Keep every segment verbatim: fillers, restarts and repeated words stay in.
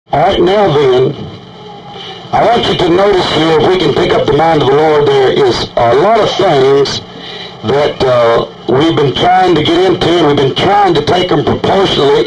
All right, now then, I want you to notice here, if we can pick up the mind of the Lord, there is a lot of things that uh, we've been trying to get into, and we've been trying to take them proportionally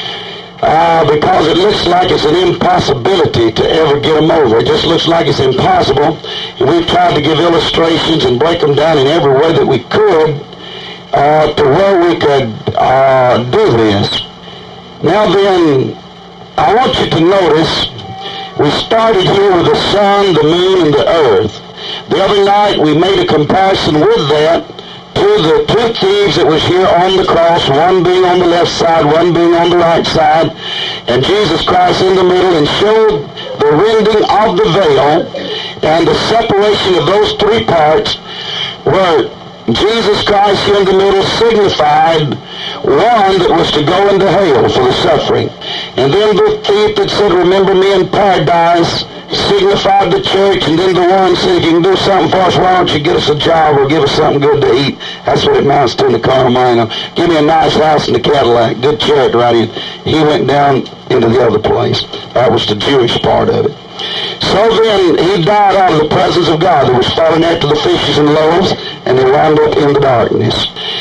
uh, because it looks like it's an impossibility to ever get them over. It just looks like it's impossible. And we've tried to give illustrations and break them down in every way that we could uh, to where we could uh, do this. Now then, I want you to notice, we started here with the sun, the moon, and the earth. The other night we made a comparison with that to the two thieves that was here on the cross, one being on the left side, one being on the right side, and Jesus Christ in the middle, and showed the rending of the veil and the separation of those three parts where Jesus Christ here in the middle signified one that was to go into hell for the suffering. And then the thief that said, remember me in paradise, signified the church. And then the one said, you can do something for us, why don't you get us a job or give us something good to eat? That's what it amounts to in the carnal mind. Give me a nice house in the Cadillac, good church, right? He, he went down into the other place. That was the Jewish part of it. So then he died out of the presence of God. There was falling after the fishes and loaves, and they wound up in the darkness.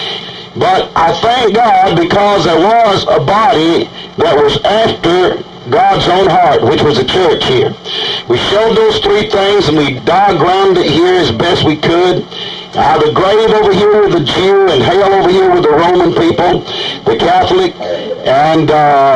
But I thank God because there was a body that was after God's own heart, which was the church here. We showed those three things, and we diagrammed it here as best we could. Uh, the grave over here with the Jew, and hell over here with the Roman people, the Catholic, and uh,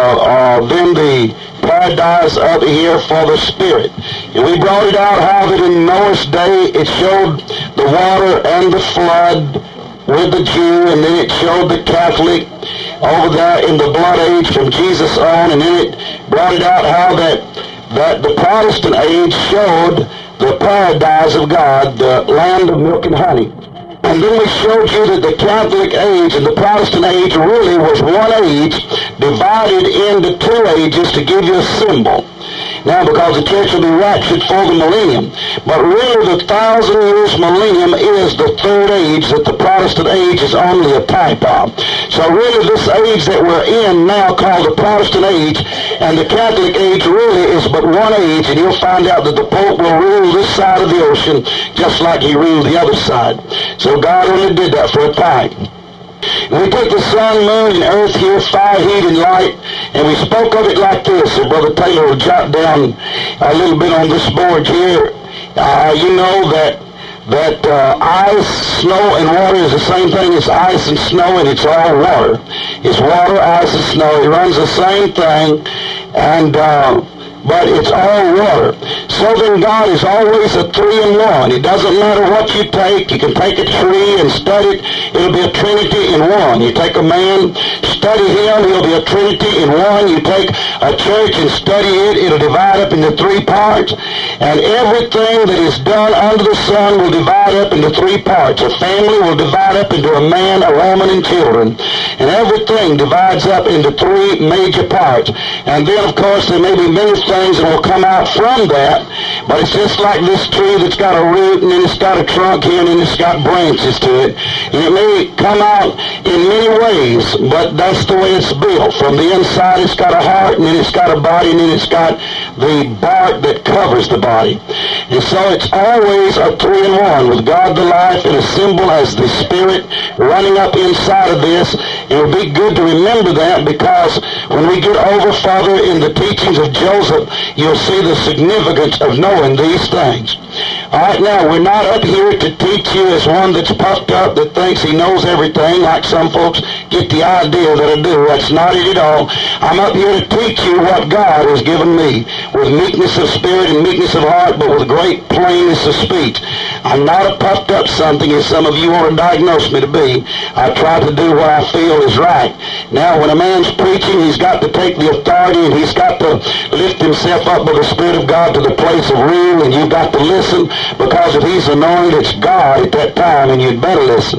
uh, then the paradise up here for the spirit. And we brought it out how that in Noah's day it showed the water and the flood with the Jew, and then it showed the Catholic over there in the blood age from Jesus on, and then it brought it out how that that the Protestant age showed the paradise of God, the land of milk and honey. And then we showed you that the Catholic age and the Protestant age really was one age divided into two ages to give you a symbol. Now, because the church will be raptured for the millennium. But really the thousand years millennium is the third age that the Protestant age is only a type of. So really this age that we're in now called the Protestant age and the Catholic age really is but one age, and you'll find out that the Pope will rule this side of the ocean just like he ruled the other side. So God only did that for a time. And we took the sun, moon, and earth here, fire, heat, and light, and we spoke of it like this. So Brother Taylor will jot down a little bit on this board here. Uh, you know that that uh, ice, snow, and water is the same thing as ice and snow, and it's all water. It's water, ice, and snow. It runs the same thing, and uh, but it's all water. So then God is always a three-in-one. It doesn't matter what you take. You can take a tree and study it. It'll be a trinity in one. You take a man, study him, he'll be a trinity in one. You take a church and study it, it'll divide up into three parts. And everything that is done under the sun will divide up into three parts. A family will divide up into a man, a woman, and children. And everything divides up into three major parts. And then, of course, there may be many things that will come out from that, but it's just like this tree that's got a root, and then it's got a trunk here, and then it's got branches to it. And it may come out in many ways, but that's the way it's built. From the inside, it's got a heart, and then it's got a body, and then it's got the bark that covers the body. And so it's always a three-in-one, with God the life and a symbol as the Spirit running up inside of this. It would be good to remember that, because when we get over further in the teachings of Joseph, you'll see the significance of knowing these things. All right, now, we're not up here to teach you as one that's puffed up, that thinks he knows everything, like some folks get the idea that I do. That's not it at all. I'm up here to teach you what God has given me, with meekness of spirit and meekness of heart, but with great plainness of speech. I'm not a puffed up something, as some of you want to diagnose me to be. I try to do what I feel is right. Now, when a man's preaching, he's got to take the authority, and he's got to lift himself up by the Spirit of God to the place of rule, and you've got to listen, because if he's anointed, it's God at that time, and you'd better listen.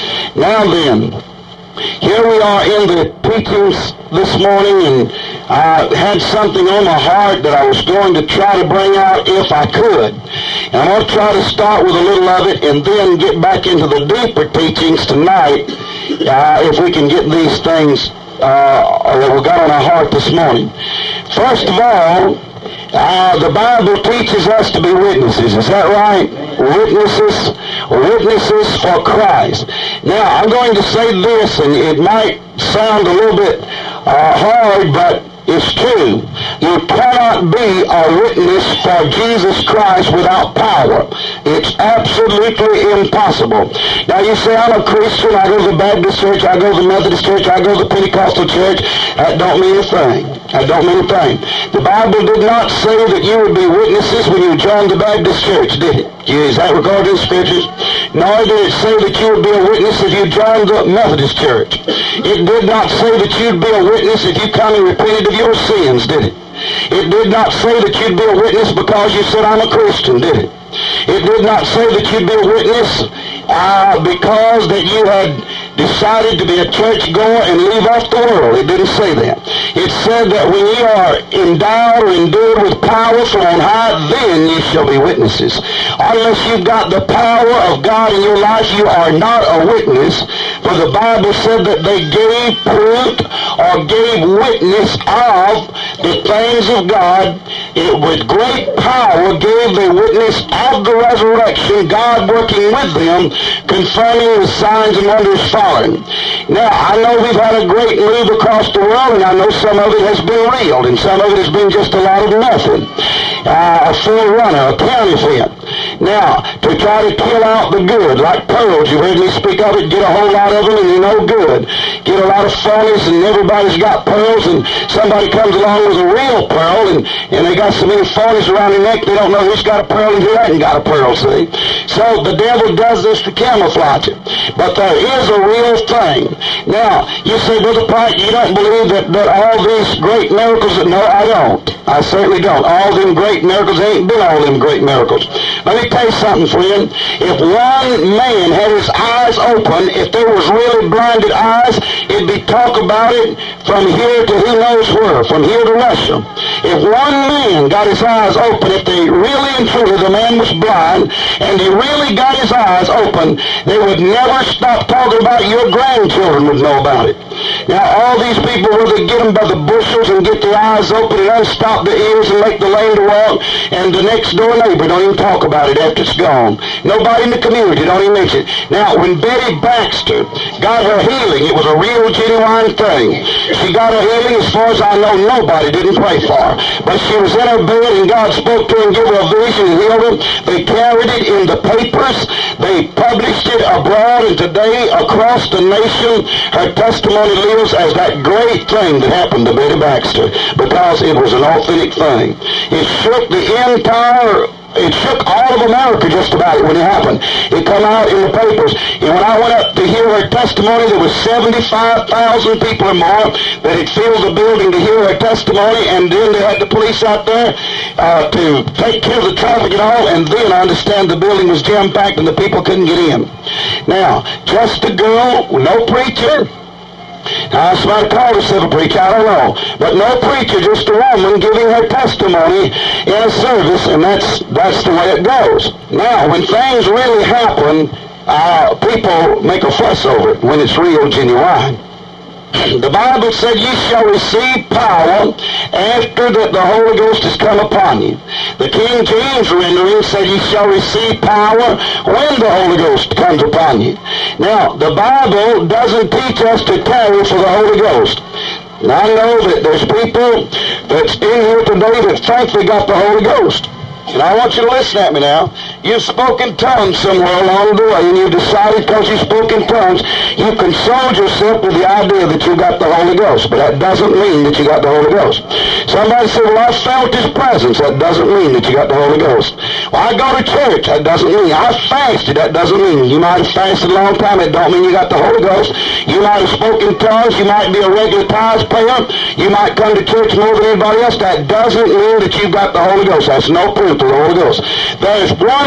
Now then, here we are in the teachings this morning, and I had something on my heart that I was going to try to bring out if I could. And I'm going to try to start with a little of it and then get back into the deeper teachings tonight, uh, if we can get these things uh, that we got on our heart this morning. First of all, uh, the Bible teaches us to be witnesses. Is that right? Witnesses, witnesses for Christ. Now, I'm going to say this, and it might sound a little bit uh, hard, but it's true. You cannot be a witness for Jesus Christ without power. It's absolutely impossible. Now you say, I'm a Christian, I go to the Baptist church, I go to the Methodist church, I go to the Pentecostal church. That don't mean a thing. That don't mean a thing. The Bible did not say that you would be witnesses when you joined the Baptist church, did it? Is that recorded in the Scriptures? Nor did it say that you would be a witness if you joined the Methodist church. It did not say that you'd be a witness if you come and repented of your sins, did it? It did not say that you'd be a witness because you said, I'm a Christian, did it? It did not say that you'd be a witness uh, because that you had decided to be a churchgoer and leave off the world. It didn't say that. It said that when you are endowed or endued with power from on high, then you shall be witnesses. Unless you've got the power of God in your life, you are not a witness. For the Bible said that they gave proof or gave witness of the things of God. It with great power gave the witness of the resurrection, God working with them, confirming the signs and wonders following. Now, I know we've had a great move across the world, and I know some of it has been real, and some of it has been just a lot of nothing. Uh, a forerunner, a counterfeit. Now, to try to kill out the good, like pearls, you heard me speak of it, get a whole lot of them and they're no good. Get a lot of phonies and everybody's got pearls, and somebody comes along with a real pearl, and, and they got so many phonies around their neck they don't know who's got a pearl and who hasn't got a pearl, see? So the devil does this to camouflage it. But there is a real thing. Now, you say, Brother Pike, you don't believe that, that all these great miracles, that, no, I don't. I certainly don't. All them great miracles, they ain't been all them great miracles. Let me tell you something, friend. If one man had his eyes open, if there was really blinded eyes, it'd be talk about it from here to who knows where, from here to Russia. If one man got his eyes open, if they really and truly, the man was blind, and he really got his eyes open, they would never stop talking about it. Your grandchildren would know about it. Now, all these people, where they get them by the bushels and get their eyes open and unstop the ears and make the lame to walk, and the next door neighbor don't even talk about it after it's gone. Nobody in the community don't even mention it. Now, when Betty Baxter got her healing, it was a real genuine thing. She got her healing, as far as I know, nobody didn't pray for her. But she was in her bed and God spoke to her and gave her a vision and healed her. They carried it in the papers. They published it abroad, and today, across the nation, her testimony lives as that great thing that happened to Betty Baxter, because it was an authentic thing. It shook the entire, it shook all of America just about it when it happened. It come out in the papers. And when I went up to hear her testimony, there was seventy-five thousand people or more that had filled the building to hear her testimony, and then they had the police out there uh, to take care of the traffic and all, and then I understand the building was jam-packed and the people couldn't get in. Now, just a girl, no preacher. Now, somebody called herself a preacher, I don't know. But no preacher, just a woman giving her testimony in a service, and that's that's the way it goes. Now, when things really happen, uh, people make a fuss over it when it's real, genuine. The Bible said, ye shall receive power after that the Holy Ghost has come upon you. The King James rendering said, ye shall receive power when the Holy Ghost comes upon you. Now, the Bible doesn't teach us to tarry for the Holy Ghost. And I know that there's people that's in here today that think they got the Holy Ghost. And I want you to listen at me now. You've spoken tongues somewhere along the way, and you've decided because you spoke in tongues, you consoled yourself with the idea that you got the Holy Ghost. But that doesn't mean that you got the Holy Ghost. Somebody said, well, I felt His presence. That doesn't mean that you got the Holy Ghost. Well, I go to church. That doesn't mean. I fasted. That doesn't mean. You might have fasted a long time. It don't mean you got the Holy Ghost. You might have spoken tongues. You might be a regular tithe payer. You might come to church more than anybody else. That doesn't mean that you got the Holy Ghost. That's no proof of the Holy Ghost. There is one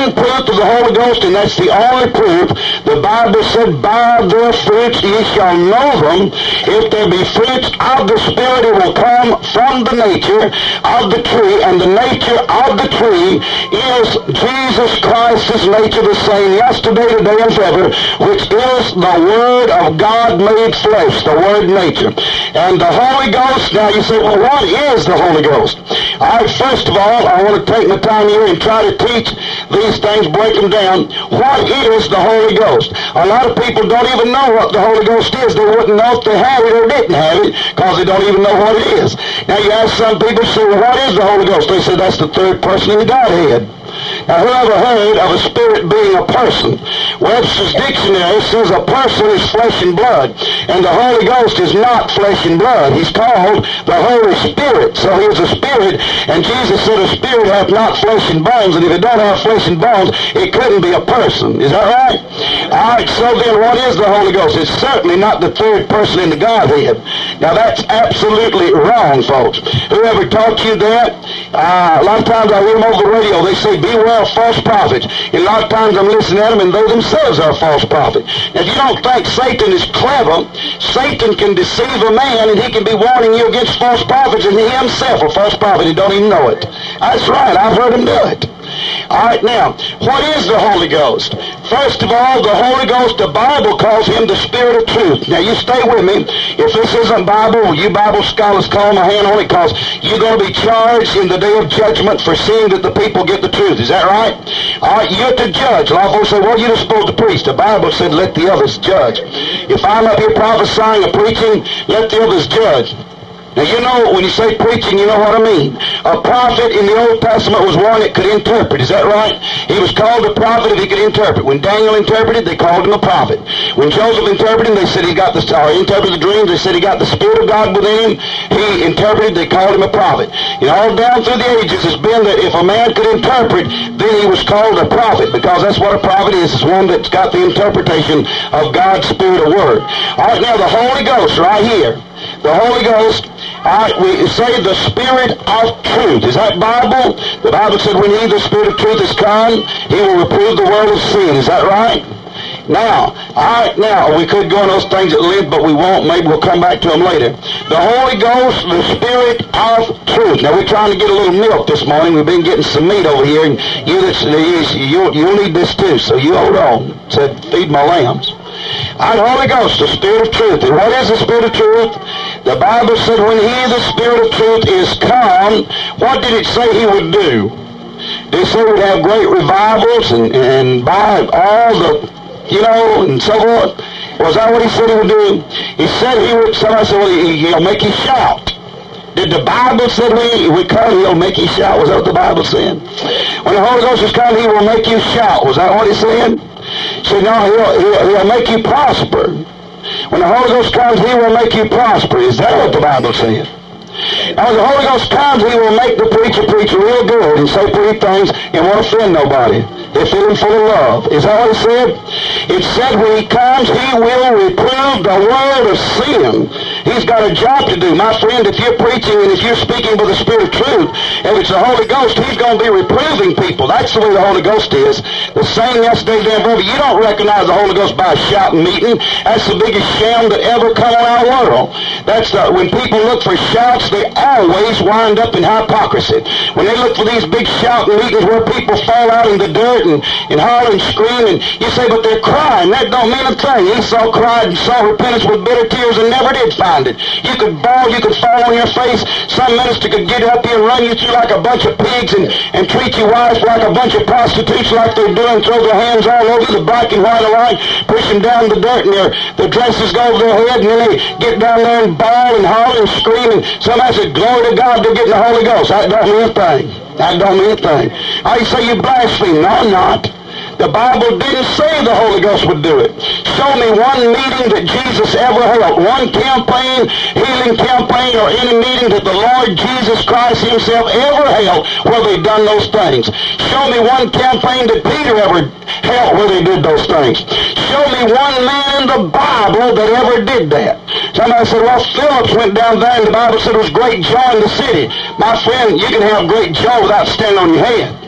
one proof of the Holy Ghost, and that's the only proof. The Bible said, by their fruits ye shall know them. If there be fruits of the Spirit, it will come from the nature of the tree, and the nature of the tree is Jesus Christ's nature, the same yesterday, today, and forever, which is the Word of God made flesh, the Word nature. And the Holy Ghost, now you say, well, what is the Holy Ghost? All right, first of all, I want to take my time here and try to teach these things, break them down. What is the Holy Ghost? A lot of people don't even know what the Holy Ghost is. They wouldn't know if they had it or didn't have it, because they don't even know what it is. Now you ask some people, say, well, what is the Holy Ghost? They say that's the third person in the Godhead. Now, who ever heard of a spirit being a person? Webster's dictionary says a person is flesh and blood, and the Holy Ghost is not flesh and blood. He's called the Holy Spirit. So he is a spirit, and Jesus said a spirit hath not flesh and bones, and if it don't have flesh and bones, it couldn't be a person. Is that right? All right, so then what is the Holy Ghost? It's certainly not the third person in the Godhead. Now, that's absolutely wrong, folks. Whoever taught you that, uh, a lot of times I hear them over the radio, they say, beware of false prophets. And a lot of times I'm listening at them, and they themselves are false prophets. Now, if you don't think Satan is clever, Satan can deceive a man, and he can be warning you against false prophets, and he himself a false prophet. He don't even know it. That's right. I've heard him do it. All right, now, what is the Holy Ghost? First of all, the Holy Ghost, the Bible calls him the Spirit of truth. Now, you stay with me. If this isn't Bible, you Bible scholars call my hand on it, because you're going to be charged in the day of judgment for seeing that the people get the truth. Is that right? All right, you're to judge. A lot of folks say, well, you're supposed to preach. The Bible said, let the others judge. If I'm up here prophesying or preaching, let the others judge. Now, you know, when you say preaching, you know what I mean. A prophet in the Old Testament was one that could interpret. Is that right? He was called a prophet if he could interpret. When Daniel interpreted, they called him a prophet. When Joseph interpreted, they said he got the, or interpreted the dreams, they said he got the Spirit of God within him. He interpreted, they called him a prophet. And all down through the ages, it's been that if a man could interpret, then he was called a prophet, because that's what a prophet is. It's one that's got the interpretation of God's Spirit of Word. All right, now the Holy Ghost right here. The Holy Ghost, all right, we say the Spirit of truth. Is that Bible? The Bible said when he, the Spirit of truth, is come, he will reprove the world of sin. Is that right? Now, all right, now, we could go on those things at length, but we won't. Maybe we'll come back to them later. The Holy Ghost, the Spirit of truth. Now, we're trying to get a little milk this morning. We've been getting some meat over here, and you, you, you'll need this too, so you hold on. It said, feed my lambs. All right, Holy Ghost, the Spirit of truth. And what is the Spirit of truth? The Bible said when he, the Spirit of truth, is come, what did it say he would do? Did it say we'd have great revivals and, and buy all the, you know, and so forth? Was that what he said he would do? He said he would, somebody said, well, he, he'll make you shout. Did the Bible say when he would come, he'll make you shout? Was that what the Bible said? When the Holy Ghost is coming, he will make you shout. Was that what he said? So no, he'll, he'll, he'll make you prosper. When the Holy Ghost comes, he will make you prosper. Is that what the Bible says? Now, when the Holy Ghost comes, he will make the preacher preach real good and say pretty things and won't offend nobody. They fill him full of love. Is that what it said? It said when he comes, he will reprove the world of sin. He's got a job to do. My friend, if you're preaching and if you're speaking with the Spirit of truth, and it's the Holy Ghost, he's going to be reproving people. That's the way the Holy Ghost is. The same yesterday, day, forever. You don't recognize the Holy Ghost by a shouting meeting. That's the biggest sham that ever come on our world. That's the, when people look for shouts, they always wind up in hypocrisy. When they look for these big shouting meetings where people fall out in the dirt and, and holler and scream, and you say, but they're crying. That don't mean a thing. Esau cried and saw repentance with bitter tears and never did find it. You could bawl, you could fall on your face. Some minister could get up here and run you through like a bunch of pigs and, and treat your wives like a bunch of prostitutes like they're doing, throw their hands all over the black and white alike, push them down the dirt, and their, their dresses go over their head, and then they get down there and bawl and holler and scream, and somebody said, glory to God, they're getting the Holy Ghost. That don't mean a thing. That don't mean a thing. I say you blaspheme. No, I'm not. The Bible didn't say the Holy Ghost would do it. Show me one meeting that Jesus ever held, one campaign, healing campaign, or any meeting that the Lord Jesus Christ himself ever held where they done those things. Show me one campaign that Peter ever held where they did those things. Show me one man in the Bible that ever did that. Somebody said, well, Phillips went down there and the Bible said it was great joy in the city. My friend, you can have great joy without standing on your head.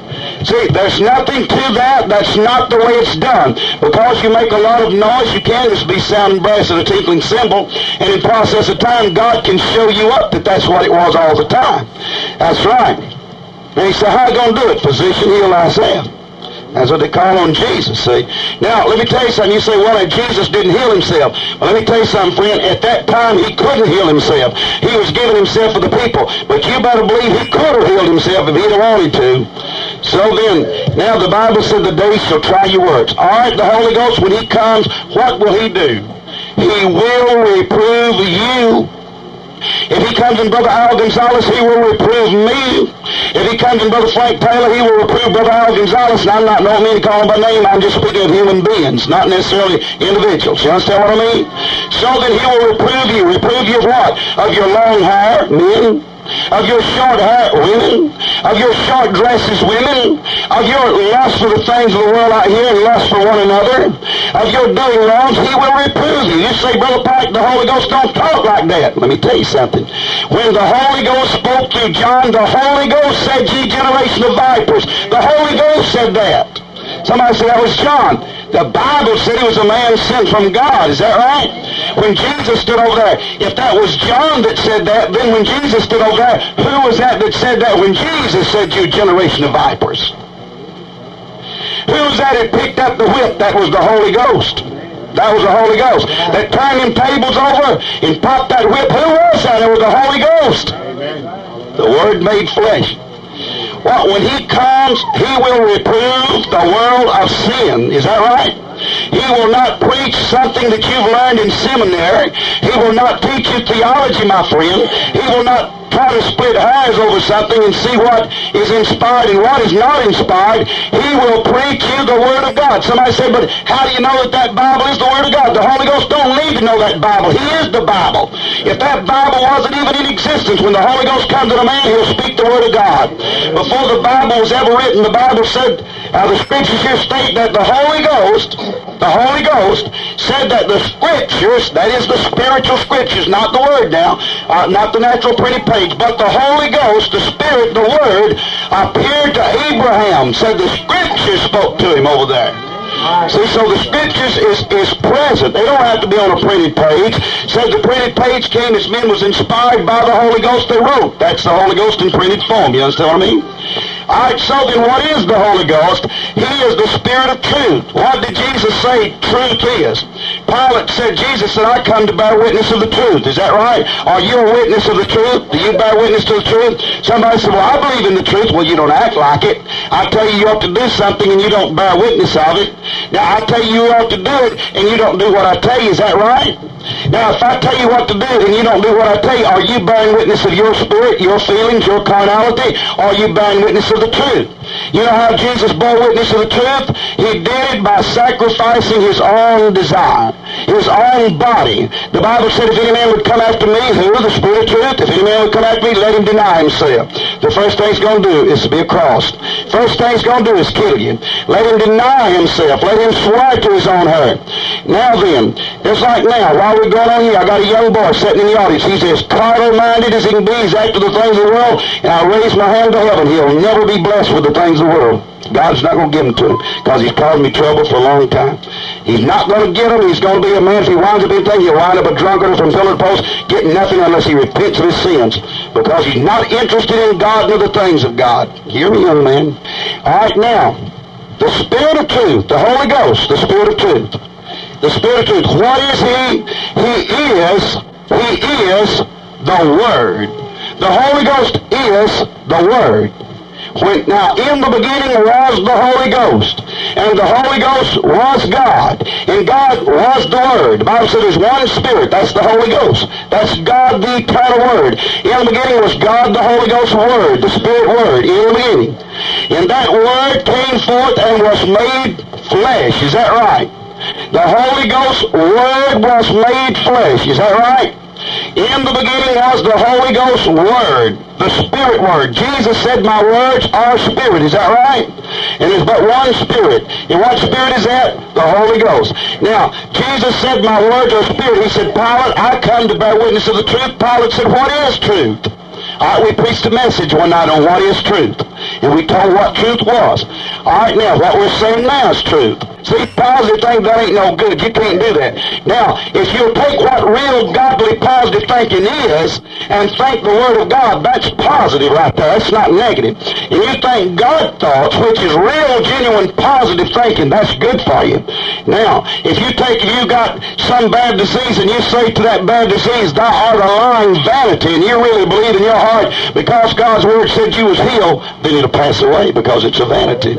See, there's nothing to that. That's not the way it's done. Because you make a lot of noise, you can just be sounding brass and a tinkling cymbal, and in process of time, God can show you up that that's what it was all the time. That's right. And he said, how are you going to do it? Physician, heal thyself. That's what they call on Jesus, see. Now, let me tell you something. You say, well, Jesus didn't heal himself. Well, let me tell you something, friend. At that time, he couldn't heal himself. He was giving himself for the people. But you better believe he could have healed himself if he'd have wanted to. So then, now the Bible said the day shall try your works. All right, the Holy Ghost, when he comes, what will he do? He will reprove you. If he comes in Brother Al Gonzalez, he will reprove me. If he comes in Brother Frank Taylor, he will reprove Brother Al Gonzalez. And I'm not, don't mean to call him by name. I'm just speaking of human beings, not necessarily individuals. You understand what I mean? So then he will reprove you. Reprove you of what? Of your long hair, men. Of your short hair, women. Of your short dresses, women. Of your lust for the things of the world out here and lust for one another. Of your doing wrongs, he will reprove you. You say, Brother Pike, the Holy Ghost don't talk like that. Let me tell you something. When the Holy Ghost spoke through John, the Holy Ghost said, ye generation of vipers. The Holy Ghost said that. Somebody said that was John. The Bible said he was a man sent from God. Is that right? When Jesus stood over there, if that was John that said that, then when Jesus stood over there, who was that that said that when Jesus said, you generation of vipers? Who was that that picked up the whip? That was the Holy Ghost. That was the Holy Ghost. That turned them tables over and popped that whip. Who was that? It was the Holy Ghost. The Word made flesh. Well, when he comes, he will reprove the world of sin. Is that right? He will not preach something that you've learned in seminary. He will not teach you theology, my friend. He will not try to split hairs over something and see what is inspired and what is not inspired. He will preach you the Word of God. Somebody say, but how do you know that that Bible is the Word of God? The Holy Ghost don't need to know that Bible. He is the Bible. If that Bible wasn't even in existence, when the Holy Ghost comes to a man, he'll speak the Word of God. Before the Bible was ever written, the Bible said, uh, the Scriptures here state that the Holy Ghost, the Holy Ghost said that the Scriptures, that is the spiritual Scriptures, not the Word now, uh, not the natural printed page, but the Holy Ghost, the Spirit, the Word, appeared to Abraham, said the Scriptures spoke to him over there. See, so the Scriptures is, is present. They don't have to be on a printed page. Said the printed page came as men was inspired by the Holy Ghost they wrote. That's the Holy Ghost in printed form. You understand what I mean? All right, so then what is the Holy Ghost? He is the Spirit of truth. What did Jesus say truth is? Pilate said, Jesus said, I come to bear witness of the truth. Is that right? Are you a witness of the truth? Do you bear witness to the truth? Somebody said, well, I believe in the truth. Well, you don't act like it. I tell you you ought to do something and you don't bear witness of it. Now, I tell you you ought to do it and you don't do what I tell you. Is that right? Now, if I tell you what to do and you don't do what I tell you, are you bearing witness of your spirit, your feelings, your carnality? Or are you bearing witness of the truth? You know how Jesus bore witness of the truth? He did it by sacrificing his own desire, his own body. The Bible said, if any man would come after me, who? The Spirit of truth. If any man would come after me, let him deny himself. The first thing he's going to do is to be a cross. First thing he's going to do is kill you. Let him deny himself. Let him swear to his own hurt. Now then, it's like now, while we're going on here, I got a young boy sitting in the audience. He's as carnal-minded as he can be. He's after the things of the world. And I raise my hand to heaven. He'll never be blessed with the things of the world. God's not going to give them to him because he's caused me trouble for a long time. He's not going to get them. He's going to be a man. If he winds up anything, he'll wind up a drunkard from pillar to post, getting nothing unless he repents of his sins because he's not interested in God nor the things of God. Hear me, young man. All right, now, the Spirit of truth, the Holy Ghost, the Spirit of truth. The Spirit of truth. What is he? He is, he is the Word. The Holy Ghost is the Word. When, now, in the beginning was the Holy Ghost, and the Holy Ghost was God, and God was the Word. The Bible says there's one Spirit. That's the Holy Ghost. That's God, the eternal Word. In the beginning was God, the Holy Ghost Word, the Spirit Word, in the beginning. And that Word came forth and was made flesh. Is that right? The Holy Ghost Word was made flesh. Is that right? In the beginning was the Holy Ghost Word, the Spirit Word. Jesus said, my words are Spirit. Is that right? And there's but one Spirit. And what Spirit is that? The Holy Ghost. Now, Jesus said, my words are Spirit. He said, Pilate, I come to bear witness of the truth. Pilate said, what is truth? All right, we preached a message one night on what is truth. and we told what truth was. All right, now, what we're saying now is truth. See, positive thinking, that ain't no good. You can't do that. Now, if you'll take what real godly positive thinking is and think the Word of God, that's positive right there. That's not negative. And you think God thoughts, which is real, genuine, positive thinking, that's good for you. Now, if you take, if you got some bad disease and you say to that bad disease, thou art a lying vanity, and you really believe in your heart because God's Word said you was healed, then it'll pass away because it's a vanity.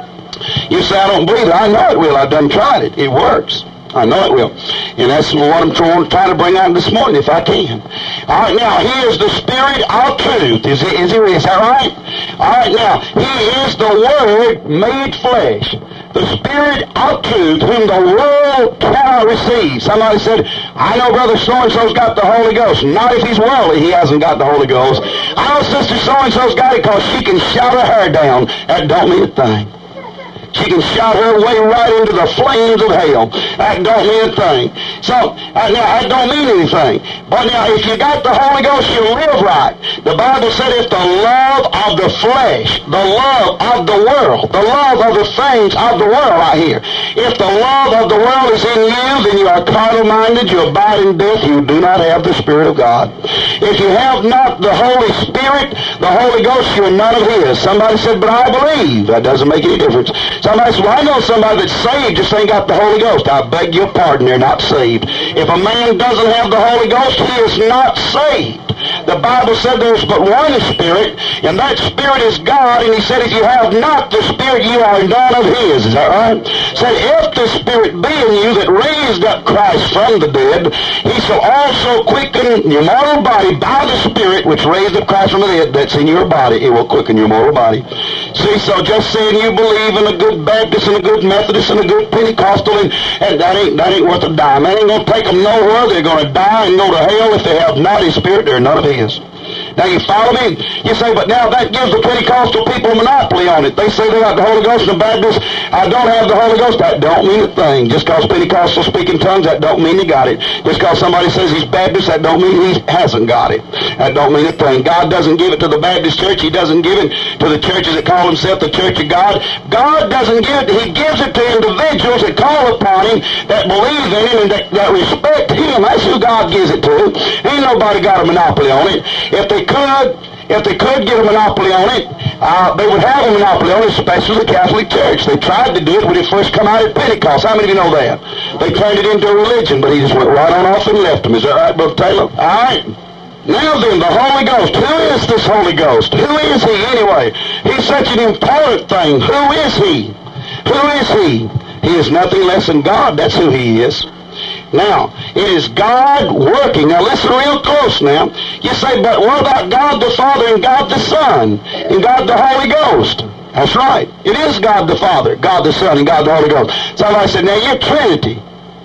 You say, I don't believe it. I know it will. I've done tried it. It works. I know it will. And that's what I'm trying, trying to bring out this morning, if I can. All right, now, He is the Spirit of truth. Is, he, is, he, is that right? All right, now, He is the Word made flesh. The Spirit of truth, whom the world cannot receive. Somebody said, I know Brother so-and-so's got the Holy Ghost. Not if he's worldly, he hasn't got the Holy Ghost. I know Sister so-and-so's got it because she can shout her hair down. That don't mean a thing. She can shout her way right into the flames of hell. That don't mean a thing. So, uh, now, that don't mean anything. But now, if you got the Holy Ghost, you'll live right. The Bible said if the love of the flesh, the love of the world, the love of the things of the world right here, if the love of the world is in you, then you are carnal-minded, you abide in death, you do not have the Spirit of God. If you have not the Holy Spirit, the Holy Ghost, you're none of His. Somebody said, but I believe. That doesn't make any difference. Somebody said, well, I know somebody that's saved just ain't got the Holy Ghost. I beg your pardon, they're not saved. If a man doesn't have the Holy Ghost, he is not saved. The Bible said there's but one Spirit, and that Spirit is God, and He said if you have not the Spirit, you are none of His. Is that right? Said if the Spirit be in you that raised up Christ from the dead, He shall also quicken your mortal body by the Spirit which raised up Christ from the dead that's in your body. It will quicken your mortal body. See, so just saying you believe in a good Baptist and a good Methodist and a good Pentecostal, and, and that ain't that ain't worth a dime. That ain't going to take them nowhere. They're going to die and go to hell if they have not His Spirit. They're none of His. Now, you follow me? You say, but now that gives the Pentecostal people a monopoly on it. They say they got the Holy Ghost, and the Baptists, I don't have the Holy Ghost. That don't mean a thing. Just because Pentecostals speak in tongues, that don't mean he got it. Just because somebody says he's Baptist, that don't mean he hasn't got it. That don't mean a thing. God doesn't give it to the Baptist church. He doesn't give it to the churches that call themselves the Church of God. God doesn't give it. He gives it to individuals that call upon Him, that believe in Him, and that, that respect Him. That's who God gives it to. Ain't nobody got a monopoly on it. If they could, if they could get a monopoly on it, uh, they would have a monopoly on it, especially the Catholic Church. They tried to do it when it first come out at Pentecost. How many of you know that? They turned it into a religion, but He just went right on off and left them. Is that right, Brother Taylor? All right. Now then, the Holy Ghost. Who is this Holy Ghost? Who is He anyway? He's such an important thing. Who is He? Who is He? He is nothing less than God. That's who He is. Now, it is God working. Now, listen real close now. You say, but what about God the Father and God the Son and God the Holy Ghost? That's right. It is God the Father, God the Son, and God the Holy Ghost. Somebody said, now, you're Trinity.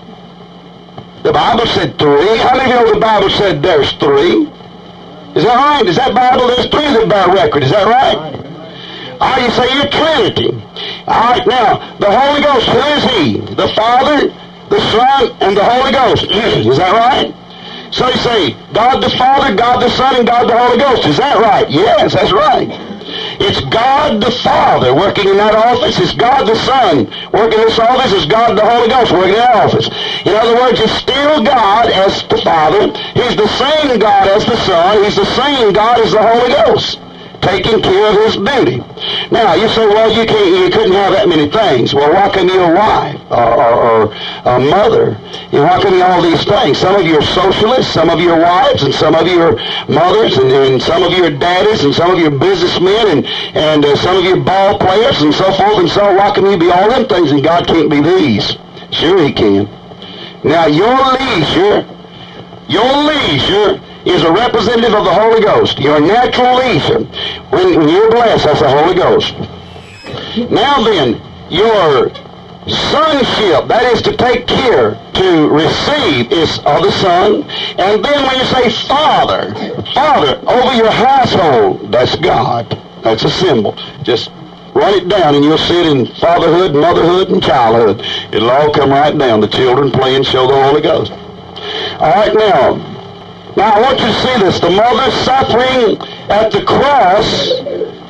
The Bible said three. How many of you know the Bible said there's three? Is that right? Is that Bible? There's three that bear record. Is that right? All right, you say you're Trinity. All right, now, the Holy Ghost, who is He? The Father, the Son, and the Holy Ghost. Is that right? So you say, God the Father, God the Son, and God the Holy Ghost. Is that right? Yes, that's right. It's God the Father working in that office. It's God the Son working in this office. It's God the Holy Ghost working in that office. In other words, it's still God as the Father. He's the same God as the Son. He's the same God as the Holy Ghost, taking care of His duty. Now, you say, well, you can't, you couldn't have that many things. Well, why couldn't you a wife or, or, or a mother? You know, why couldn't you all these things? Some of you are socialists, some of you are wives, and some of you are mothers, and, and some of you are daddies, and some of you are businessmen, and, and uh, some of you are ball players, and so forth, and so on. Why can you be all them things, and God can't be these? Sure He can. Now, your leisure, your leisure is a representative of the Holy Ghost. Your natural leisure, when, when you're blessed, that's the Holy Ghost. Now then, your sonship, that is to take care, to receive, is of the Son. And then when you say Father, Father, over your household, that's God. That's a symbol. Just write it down and you'll see it in fatherhood, motherhood, and childhood. It'll all come right down. The children play and show the Holy Ghost. All right, now, Now, I want you to see this. The mother suffering at the cross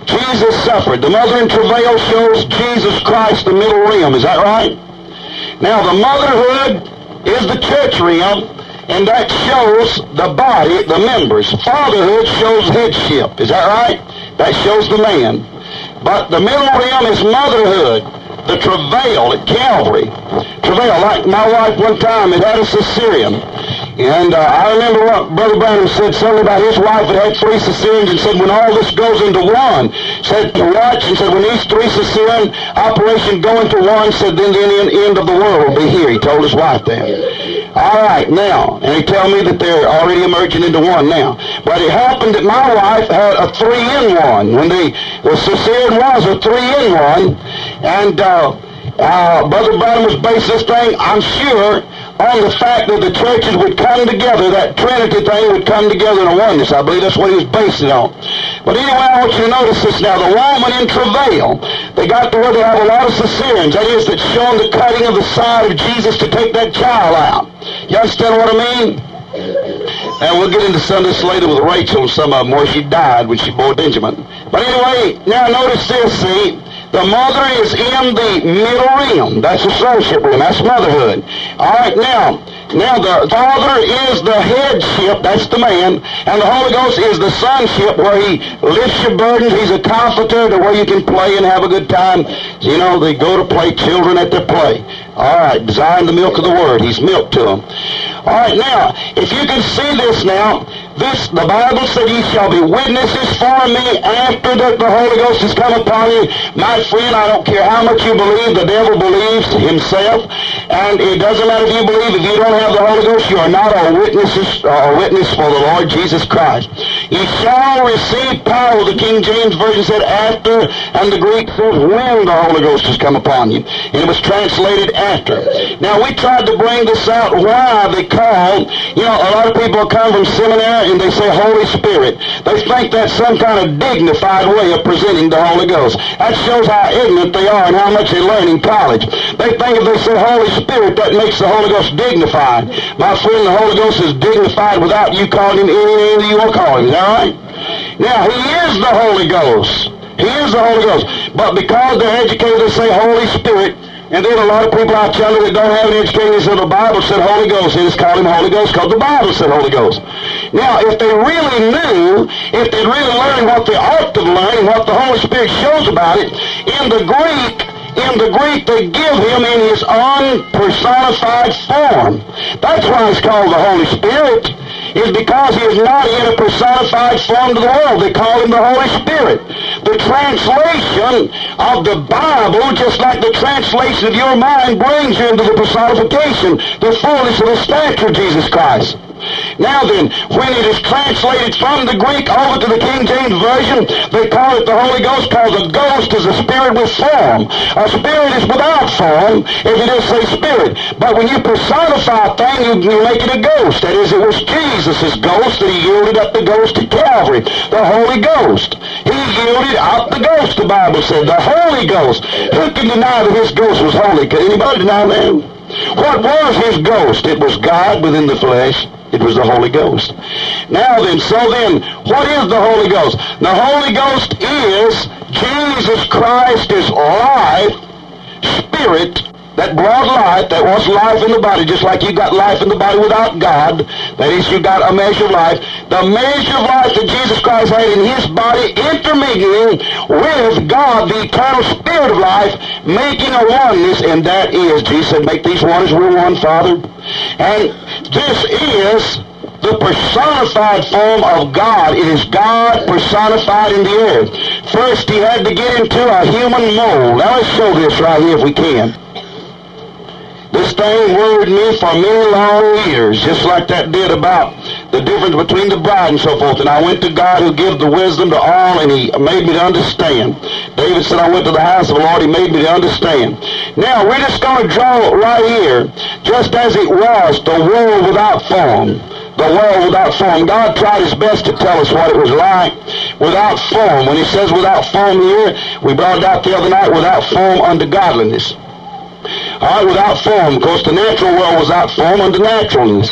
Jesus suffered. The mother in travail shows Jesus Christ, the middle rim. Is that right? Now, the motherhood is the church rim, and that shows the body, the members. Fatherhood shows headship. Is that right? That shows the man. But the middle rim is motherhood, the travail at Calvary. Travail, like my wife one time had had a cesarean. And uh, I remember what Brother Branham said something about his wife had had three cesareans, and said when all this goes into one, said to watch, and said when these three cesarean operation go into one, said then the end of the world will be here. He told his wife that. All right, now, and he tell me that they're already emerging into one now. But it happened that my wife had a three-in-one. When the, the cesarean was a three-in-one, and uh, uh, Brother Branham was basing this thing, I'm sure, on the fact that the churches would come together, that Trinity thing would come together in a oneness. I believe that's what he was basing it on. But anyway, I want you to notice this now. The woman in travail, they got to where they have a lot of cesareans. That is, that's showing the cutting of the side of Jesus to take that child out. You understand what I mean? And we'll get into some of this later with Rachel and some of them where she died when she bore Benjamin. But anyway, now notice this, see. The mother is in the middle rim. That's the sonship rim. That's motherhood. All right, now, now the Father is the headship. That's the man. And the Holy Ghost is the sonship, where he lifts your burdens. He's a comforter to where you can play and have a good time. You know, they go to play, children at their play. All right, desiring the milk of the Word. He's milk to them. All right, now, if you can see this now, this, the Bible said, ye shall be witnesses for me after that the Holy Ghost has come upon you. My friend, I don't care how much you believe, the devil believes himself. And it doesn't matter if you believe, if you don't have the Holy Ghost, you are not a witness, a witness for the Lord Jesus Christ. Ye shall receive power, the King James Version said after, and the Greek says when the Holy Ghost has come upon you. And it was translated after. Now, we tried to bring this out, why they call, you know, a lot of people come from seminary and they say Holy Spirit. They think that's some kind of dignified way of presenting the Holy Ghost. That shows how ignorant they are and how much they learn in college. They think if they say Holy Spirit, that makes the Holy Ghost dignified. My friend, the Holy Ghost is dignified without you calling him any name that you want to call him. Is that right? Now, he is the Holy Ghost. He is the Holy Ghost. But because they're educated, they say Holy Spirit. And then a lot of people out there that don't have an education, they say the Bible said Holy Ghost. They just call him Holy Ghost because the Bible said Holy Ghost. Now, if they really knew, if they really learned what they ought to learn, what the Holy Spirit shows about it, in the Greek, in the Greek, they give him in his unpersonified form. That's why it's called the Holy Spirit, is because he is not in a personified form to the world. They call him the Holy Spirit. The translation of the Bible, just like the translation of your mind, brings you into the personification, the fullness of the stature of Jesus Christ. Now then, when it is translated from the Greek over to the King James Version, they call it the Holy Ghost, because a ghost is a spirit with form. A spirit is without form if you just say spirit. But when you personify a thing, you, you make it a ghost. That is, it was Jesus' ghost that he yielded up the ghost to Calvary. The Holy Ghost. He yielded up the ghost, the Bible said. The Holy Ghost. Who can deny that his ghost was holy? Can anybody deny that? What was his ghost? It was God within the flesh. It was the Holy Ghost. Now then, so then, what is the Holy Ghost? The Holy Ghost is Jesus Christ is life, spirit, that brought life, that was life in the body, just like you got life in the body without God. That is, you got a measure of life. The measure of life that Jesus Christ had in his body, intermingling with God, the eternal spirit of life, making a oneness, and that is, Jesus said, make these one as we're one, Father. And this is the personified form of God. It is God personified in the earth. First, he had to get into a human mold. Now, let's show this right here if we can. This thing worried me for many long years, just like that did about the difference between the bride and so forth. And I went to God who gives the wisdom to all, and he made me to understand. David said, I went to the house of the Lord, he made me to understand. Now, we're just going to draw right here, just as it was, the world without form. The world without form. God tried his best to tell us what it was like without form. When he says without form here, we brought it out the other night, without form unto godliness. All right, without form. Of course, the natural world was without form unto naturalness.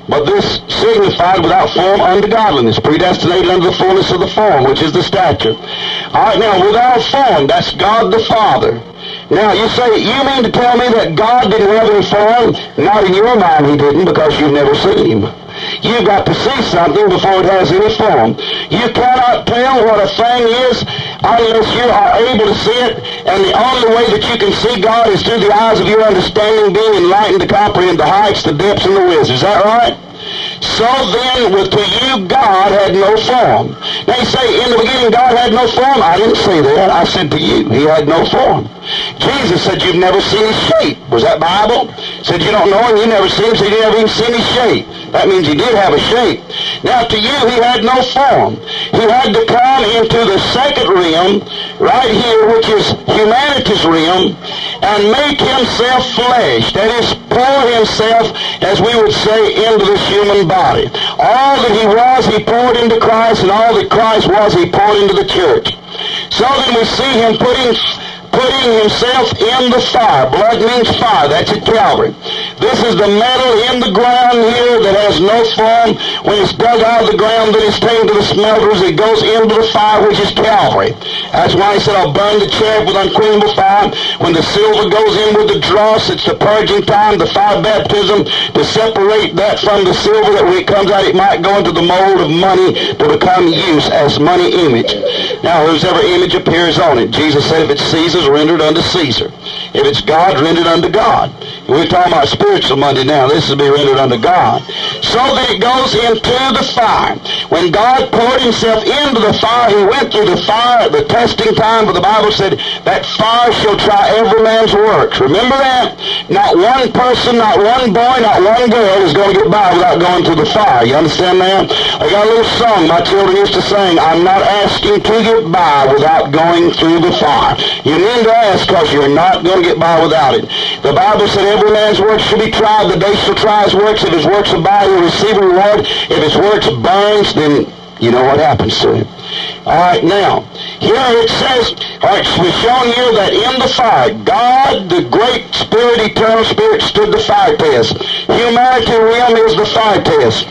But this signified without form unto godliness, predestinated unto the fullness of the form, which is the stature. All right, now, without form, that's God the Father. Now, you say, you mean to tell me that God didn't have any form? Not in your mind he didn't, because you've never seen him. You've got to see something before it has any form. You cannot tell what a thing is unless you are able to see it, and the only way that you can see God is through the eyes of your understanding, being enlightened to comprehend the heights, the depths, and the widths. Is that right? So then, with to you, God had no form. Now you say, in the beginning, God had no form. I didn't say that. I said to you, he had no form. Jesus said, you've never seen his shape. Was that Bible? Said, you don't know him, you never seen him, so you never even seen his shape. That means he did have a shape. Now, to you, he had no form. He had to come into the second realm, right here, which is humanity's realm, and make himself flesh. That is, pour himself, as we would say, into this human body. All that he was, he poured into Christ, and all that Christ was, he poured into the church. So then we see him putting putting himself in the fire. Blood means fire. That's at Calvary. This is the metal in the ground here that has no form. When it's dug out of the ground, then it's taken to the smelters. It goes into the fire, which is Calvary. That's why he said, I'll burn the chaff with unquenchable fire. When the silver goes in with the dross, it's the purging time, the fire baptism, to separate that from the silver, that when it comes out, it might go into the mold of money to become used as money image. Now, whosever image appears on it, Jesus said, if it's Caesar's, rendered unto Caesar. If it's God, rendered unto God. We're talking about spiritual Monday now. This will be rendered unto God. So that it goes into the fire. When God poured himself into the fire, he went through the fire, the testing time, for the Bible said, that fire shall try every man's works. Remember that? Not one person, not one boy, not one girl is going to get by without going through the fire. You understand that? I got a little song my children used to sing, I'm not asking to get by without going through the fire. You need to ask, because you're not going to get by without it. The Bible said every man's work shall be tried. The day shall try his works. If his works abide, he'll receive a reward. If his works burns, then you know what happens to him. All right, now, here it says, all right, we've shown you that in the fire, God, the great Spirit, eternal Spirit, stood the fire test. Humanity realm is the fire test.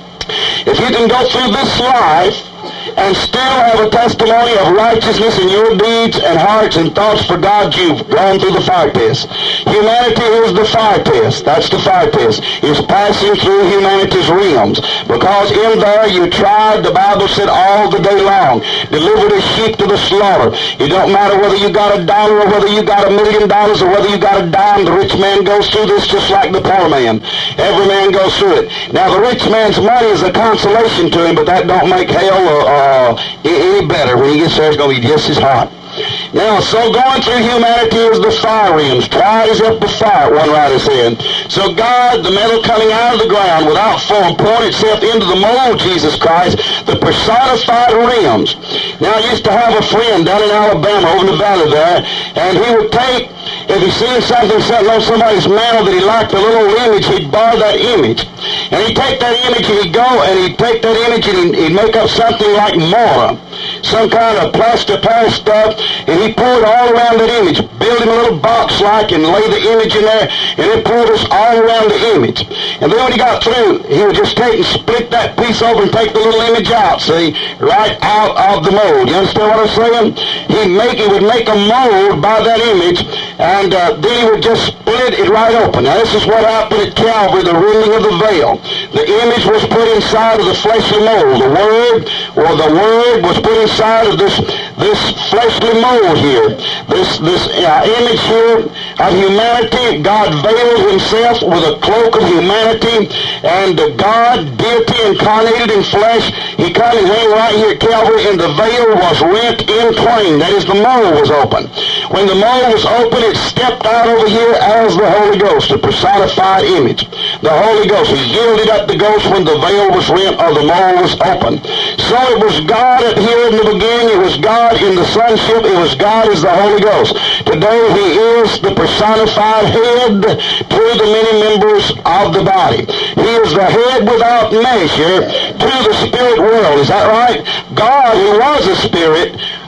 If you can go through this life and still have a testimony of righteousness in your deeds and hearts and thoughts for God, you've gone through the fire test. Humanity is the fire test. That's the fire test. It's passing through humanity's realms. Because in there you tried, the Bible said, all the day long. Delivered a sheep to the slaughter. It don't matter whether you got a dollar or whether you got a million dollars or whether you got a dime. The rich man goes through this just like the poor man. Every man goes through it. Now the rich man's money is a consolation to him, but that don't make hell or uh, Uh, any better. When he gets there, it's going to be just as hot. Now, so going through humanity is the fire realms. Tried as up the fire, one writer said. So God, the metal coming out of the ground without form, poured itself into the mold, Jesus Christ, the personified realms. Now, I used to have a friend down in Alabama, over in the valley there, and he would take, if he seen something sitting on somebody's mantle that he liked, a little image, he'd borrow that image. And he'd take that image and he'd go and he'd take that image and he'd, he'd make up something like mortar, some kind of plaster Paris stuff, and he poured all around that image, build him a little box-like and lay the image in there, and then poured us all around the image. And then when he got through, he would just take and split that piece over and take the little image out, see, right out of the mold. You understand what I'm saying? He'd make, he would make a mold by that image, and uh, then he would just split it right open. Now this is what happened at Calvary, the rending of the veil. The image was put inside of the fleshly mold. The Word, or the Word was put inside of this, this fleshly mold here. This, this uh, image here of humanity. God veiled himself with a cloak of humanity, and uh, God, deity incarnated in flesh, he come and hang right here at Calvary, and the veil was rent in twain. That is, the mold was open. When the mold was open, it stepped out over here as the Holy Ghost, the personified image. The Holy Ghost. He yielded up the ghost when the veil was rent or the mold was open. So it was God up here in the beginning. It was God in the sonship. It was God as the Holy Ghost. Today he is the personified head to the many members of the body. He is the head without measure to the spirit world. Is that right? God, who was a spirit,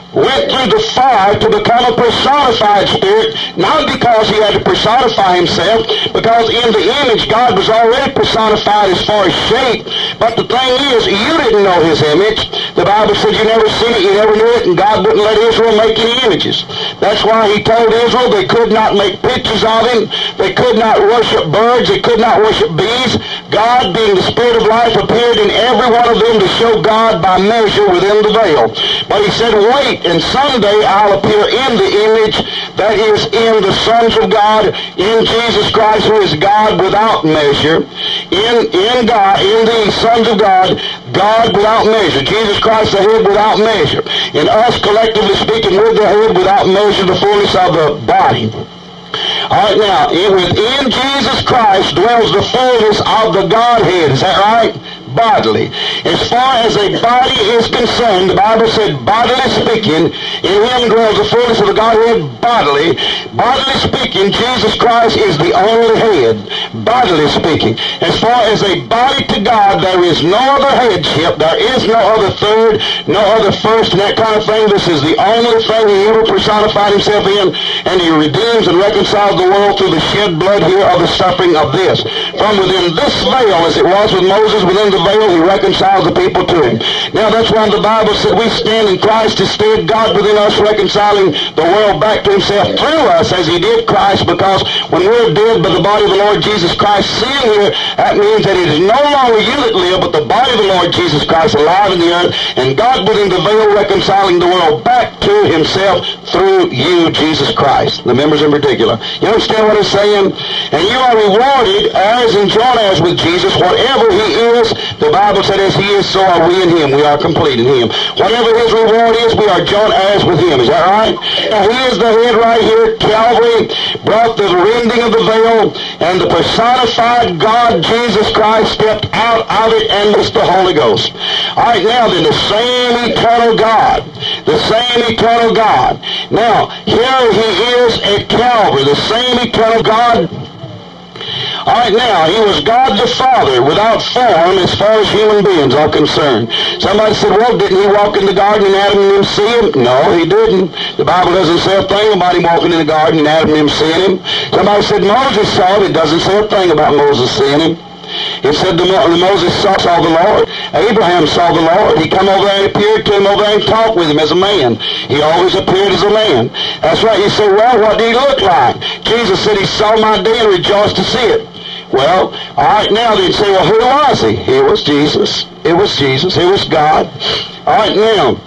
went through the fire to become a personified spirit, not because he had to personify himself, because in the image God was already personified as far as shape. But the thing is, you didn't know his image. The Bible said you never seen it, you never knew it, and God wouldn't let Israel make any images. That's why he told Israel they could not make pictures of him, they could not worship birds, they could not worship bees. God, being the Spirit of life, appeared in every one of them to show God by measure within the veil. But he said, wait, and someday I'll appear in the image that is in the sons of God, in Jesus Christ, who is God without measure, in, in God, in the sons of God, God without measure, Jesus Christ the head without measure, and us collectively speaking with the head without measure, the fullness of the body. All right, now, within Jesus Christ dwells the fullness of the Godhead. Is that right? Bodily. As far as a body is concerned, the Bible said, bodily speaking, in him dwells the fullness of the Godhead bodily. Bodily speaking, Jesus Christ is the only head. Bodily speaking. As far as a body to God, there is no other headship. There is no other third, no other first, and that kind of thing. This is the only thing he ever personified himself in, and he redeems and reconciles the world through the shed blood here of the suffering of this. From within this veil, as it was with Moses within the veil, he reconciles the people to him. Now that's why the Bible said we stand in Christ instead, God within us reconciling the world back to himself through us as he did Christ, because when we're dead by the body of the Lord Jesus Christ, sin here, that means that it is no longer you that live, but the body of the Lord Jesus Christ alive in the earth, and God within the veil reconciling the world back to himself through you, Jesus Christ. The members in particular. You understand what it's saying? And you are rewarded as and joint as with Jesus, whatever he is. The Bible said, as he is, so are we in him. We are complete in him. Whatever his reward is, we are joint heirs with him. Is that right? Now, he is the head right here. Calvary brought the rending of the veil, and the personified God, Jesus Christ, stepped out of it and was the Holy Ghost. All right, now then, the same eternal God. The same eternal God. Now, here he is at Calvary, the same eternal God. All right, now, he was God the Father without form as far as human beings are concerned. Somebody said, well, didn't he walk in the garden and Adam and them see him? No, he didn't. The Bible doesn't say a thing about him walking in the garden and Adam and them seeing him. Somebody said Moses saw him. It doesn't say a thing about Moses seeing him. It said the Moses saw, saw the Lord. Abraham saw the Lord. He come over there and appeared to him over there and talked with him as a man. He always appeared as a man. That's right. You say, well, what did he look like? Jesus said he saw my day and rejoiced to see it. Well, all right, now then say, well, who was he? It was Jesus. It was Jesus. It was God. All right, now.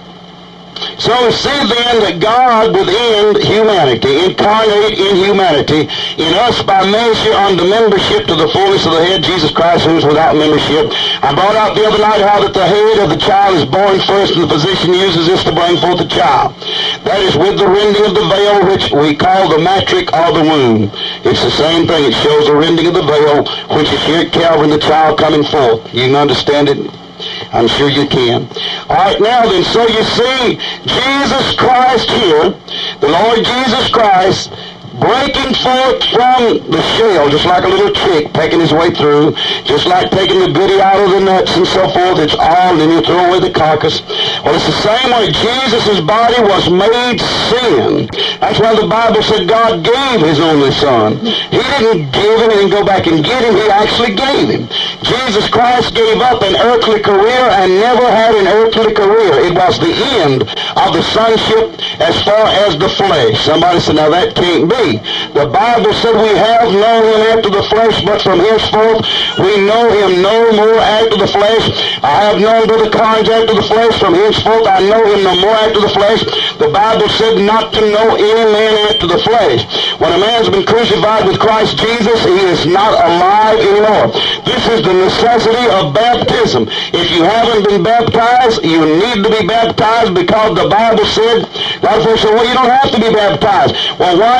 So we see then that God within humanity, incarnate in humanity, in us by measure unto membership to the fullness of the head, Jesus Christ, who is without membership. I brought out the other night how that the head of the child is born first, and the physician uses this to bring forth the child. That is with the rending of the veil, which we call the matric or the womb. It's the same thing. It shows the rending of the veil, which is here at Calvary, the child coming forth. You can understand it? I'm sure you can. All right, now then, so you see, Jesus Christ here, the Lord Jesus Christ, breaking forth from the shell, just like a little chick taking his way through, just like taking the goody out of the nuts and so forth. It's all, and then you throw away the carcass. Well, it's the same way Jesus' body was made sin. That's why the Bible said God gave his only son. He didn't give him and go back and get him. He actually gave him. Jesus Christ gave up an earthly career and never had an earthly career. It was the end of the sonship as far as the flesh. Somebody said, now that can't be. The Bible said we have known him after the flesh, but from henceforth we know him no more after the flesh. I have known Brother Carnes after the flesh. From henceforth I know him no more after the flesh. The Bible said not to know any man after the flesh. When a man's been crucified with Christ Jesus, he is not alive anymore. This is the necessity of baptism. If you haven't been baptized, you need to be baptized, because the Bible said, a lot of folks say, well, you don't have to be baptized. Well, why did the Bible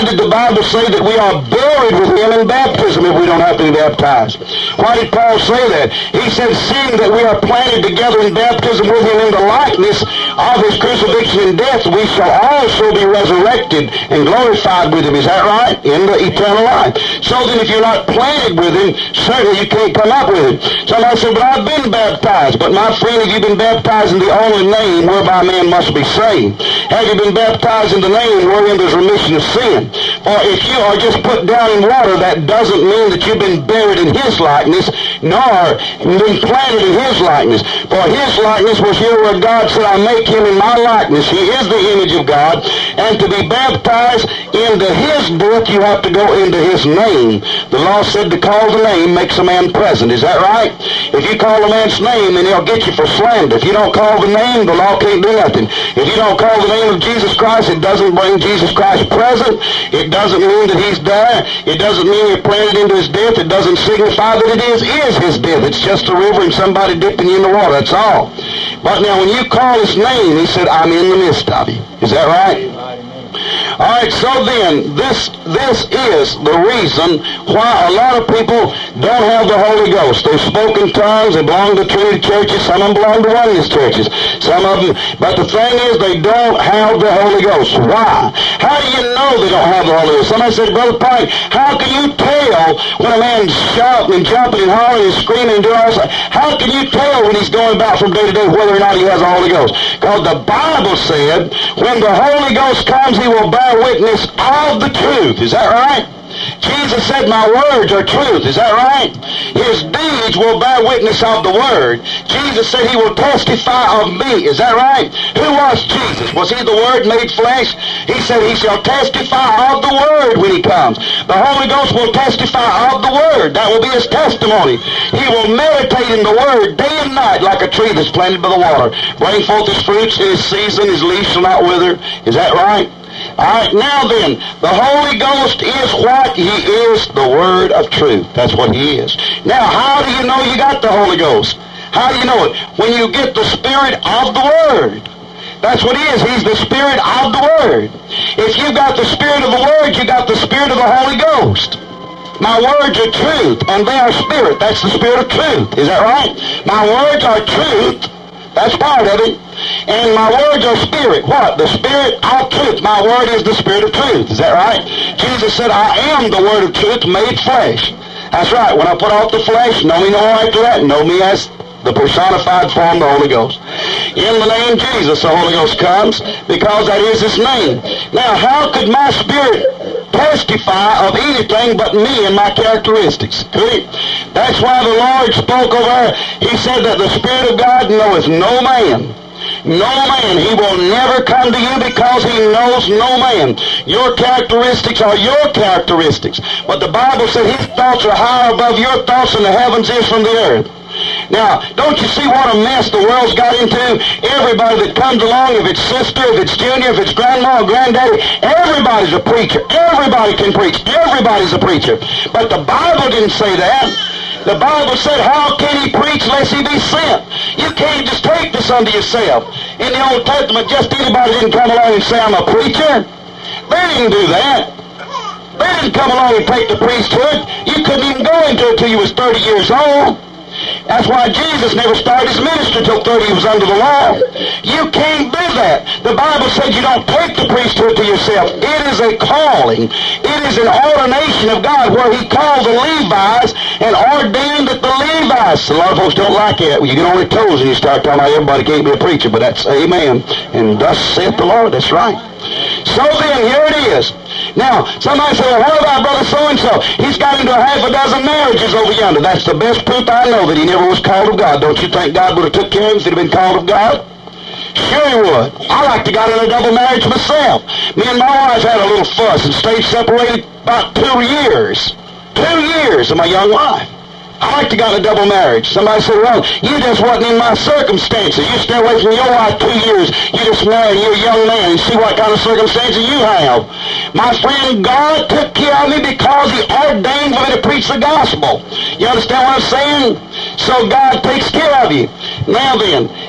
Bible say that we are buried with him in baptism if we don't have to be baptized? Why did Paul say that? He said, seeing that we are planted together in baptism with him in the likeness of his crucifixion and death, we shall also be resurrected and glorified with him. Is that right? In the eternal life. So then if you're not planted with him, certainly you can't come up with him. Somebody said, but I've been baptized. But my friend, have you been baptized in the only name whereby man must be saved? Have you been baptized in the name wherein there's remission of sin? For if you are just put down in water, that doesn't mean that you've been buried in his likeness, nor been planted in his likeness. For his likeness was here where God said, I make him in my likeness. He is the image of God. And to be baptized into his death, you have to go into his name. The law said to call the name makes a man present. Is that right? If you call a man's name, then he'll get you for slander. If you don't call the name, the law can't do nothing. If you don't call the name of Jesus Christ, it doesn't bring Jesus Christ present. It doesn't mean that he's there. It doesn't mean you're planted into his death. It doesn't signify that it is, is his death. It's just a river and somebody dipping you in the water. That's all. But now when you call his name, he said, I'm in the midst of you. Is that right? All right, so then, this this is the reason why a lot of people don't have the Holy Ghost. They've spoken tongues, they belong to Trinity churches, some of them belong to Oneness churches, some of them, but the thing is, they don't have the Holy Ghost. Why? How do you know they don't have the Holy Ghost? Somebody said, Brother Pike, how can you tell when a man's shouting and jumping and hollering and screaming and doing all this? How can you tell when he's going about from day to day whether or not he has the Holy Ghost? Because the Bible said, when the Holy Ghost comes, he will bear witness of the truth. Is that right? Jesus said, my words are truth. Is that right? His deeds will bear witness of the word. Jesus said he will testify of me. Is that right? Who was Jesus? Was he the Word made flesh? He said he shall testify of the word when he comes. The Holy Ghost will testify of the word. That will be his testimony. He will meditate in the word day and night like a tree that's planted by the water. Bring forth his fruits in his season. His leaves shall not wither. Is that right? All right, now then, the Holy Ghost is what? He is the Word of truth. That's what he is. Now, how do you know you got the Holy Ghost? How do you know it? When you get the Spirit of the Word. That's what he is. He's the Spirit of the Word. If you got the Spirit of the Word, you got the Spirit of the Holy Ghost. My words are truth, and they are spirit. That's the Spirit of truth. Is that right? My words are truth. That's part of it. And my words are spirit. What? The Spirit of truth. My word is the Spirit of truth. Is that right? Jesus said, I am the Word of truth made flesh. That's right. When I put off the flesh, know me no more after that. Know me as the personified form, the Holy Ghost. In the name of Jesus, the Holy Ghost comes because that is his name. Now, how could my spirit testify of anything but me and my characteristics? Could it? That's why the Lord spoke over, he said that the Spirit of God knoweth no man. No man. He will never come to you because he knows no man. Your characteristics are your characteristics. But the Bible said his thoughts are higher above your thoughts than the heavens is from the earth. Now, don't you see what a mess the world's got into? Everybody that comes along, if it's sister, if it's junior, if it's grandma or granddaddy, everybody's a preacher. Everybody can preach. Everybody's a preacher. But the Bible didn't say that. The Bible said, how can he preach lest he be sent? You can't just take this unto yourself. In the Old Testament, just anybody didn't come along and say, I'm a preacher. They didn't do that. They didn't come along and take the priesthood. You couldn't even go into it till you was thirty years old. That's why Jesus never started his ministry till thirty. He was under the law. You can't do that. The Bible said you don't take the priesthood to yourself. It is a calling. It is an ordination of God where he called the Levites and ordained that the Levites. A lot of folks don't like it. You get on their toes and you start talking about everybody can't be a preacher, but that's amen. And thus saith the Lord. That's right. So then, here it is. Now, somebody said, well, what about Brother So-and-so? He's got into a half a dozen marriages over yonder. That's the best proof I know that he never was called of God. Don't you think God would have took care of him if he'd been called of God? Sure he would. I like to got in a double marriage myself. Me and my wife had a little fuss and stayed separated about two years. Two years of my young wife. I like to got in a double marriage. Somebody said, well, you just wasn't in my circumstances. You stay away from your wife two years. You just married your young man and see what kind of circumstances you have. My friend, God took care of me because he ordained for me to preach the gospel. You understand what I'm saying? So God takes care of you. Now then,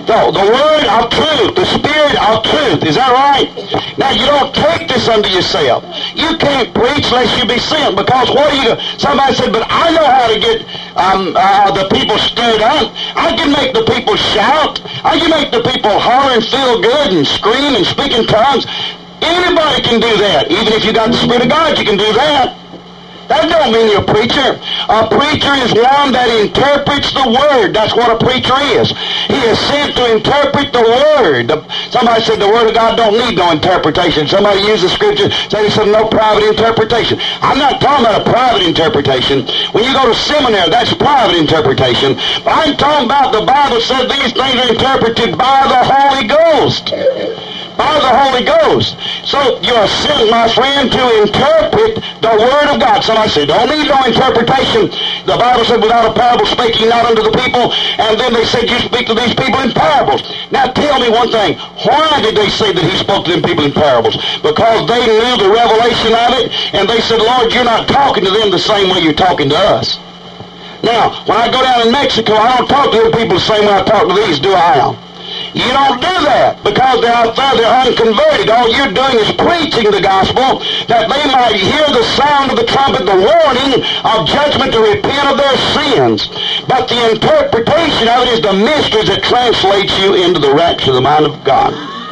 The, the word of truth, the spirit of truth. Is that right? Now, you don't take this unto yourself. You can't preach lest you be sent, because what do you do? Somebody said, but I know how to get um, uh, the people stirred up. I can make the people shout. I can make the people holler and feel good and scream and speak in tongues. Anybody can do that. Even if you got the Spirit of God, you can do that. That don't mean you're a preacher. A preacher is one that interprets the Word. That's what a preacher is. He is sent to interpret the Word. Somebody said the Word of God don't need no interpretation. Somebody used the Scripture, said he said no private interpretation. I'm not talking about a private interpretation. When you go to seminary, that's private interpretation. But I'm talking about the Bible said these things are interpreted by the Holy Ghost. By the Holy Ghost. So you're sent, my friend, to interpret the Word of God. Somebody said, don't need no interpretation. The Bible said, without a parable spake ye not unto the people. And then they said, you speak to these people in parables. Now tell me one thing. Why did they say that he spoke to them people in parables? Because they knew the revelation of it, and they said, Lord, you're not talking to them the same way you're talking to us. Now, when I go down in Mexico, I don't talk to them people the same way I talk to these, do I? You don't do that, because they're out there, they're unconverted. All you're doing is preaching the gospel, that they might hear the sound of the trumpet, the warning of judgment to repent of their sins. But the interpretation of it is the mysteries that translates you into the rapture of the mind of God.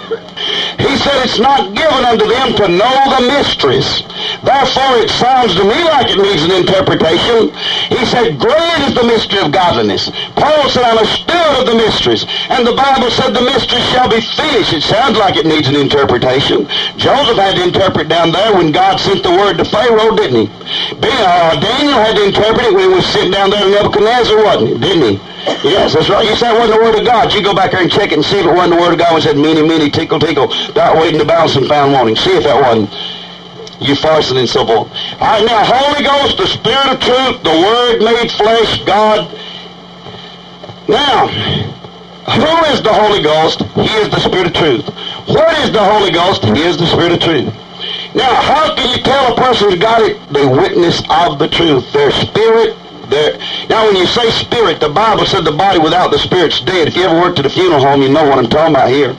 He said it's not given unto them to know the mysteries. Therefore it sounds to me like it needs an interpretation. He said, great is the mystery of godliness. Paul said, I'm a steward of the mysteries. And the Bible said the mysteries shall be finished. It sounds like it needs an interpretation. Joseph had to interpret down there when God sent the word to Pharaoh, didn't he? Uh, Daniel had to interpret it when he was sitting down there in Nebuchadnezzar, wasn't he? Didn't he? Yes, that's right. You said it wasn't the Word of God. You go back there and check it and see if it wasn't the Word of God. And said, meeny, meeny, tickle, tickle, dot waiting to bounce and found wanting. See if that wasn't. You farcing and so forth. All right, now, Holy Ghost, the Spirit of truth, the Word made flesh, God. Now, who is the Holy Ghost? He is the Spirit of truth. What is the Holy Ghost? He is the Spirit of truth. Now, how can you tell a person's got it? The witness of the truth. Their spirit. There. Now, when you say spirit, the Bible said the body without the spirit's dead. If you ever worked at a funeral home, you know what I'm talking about here.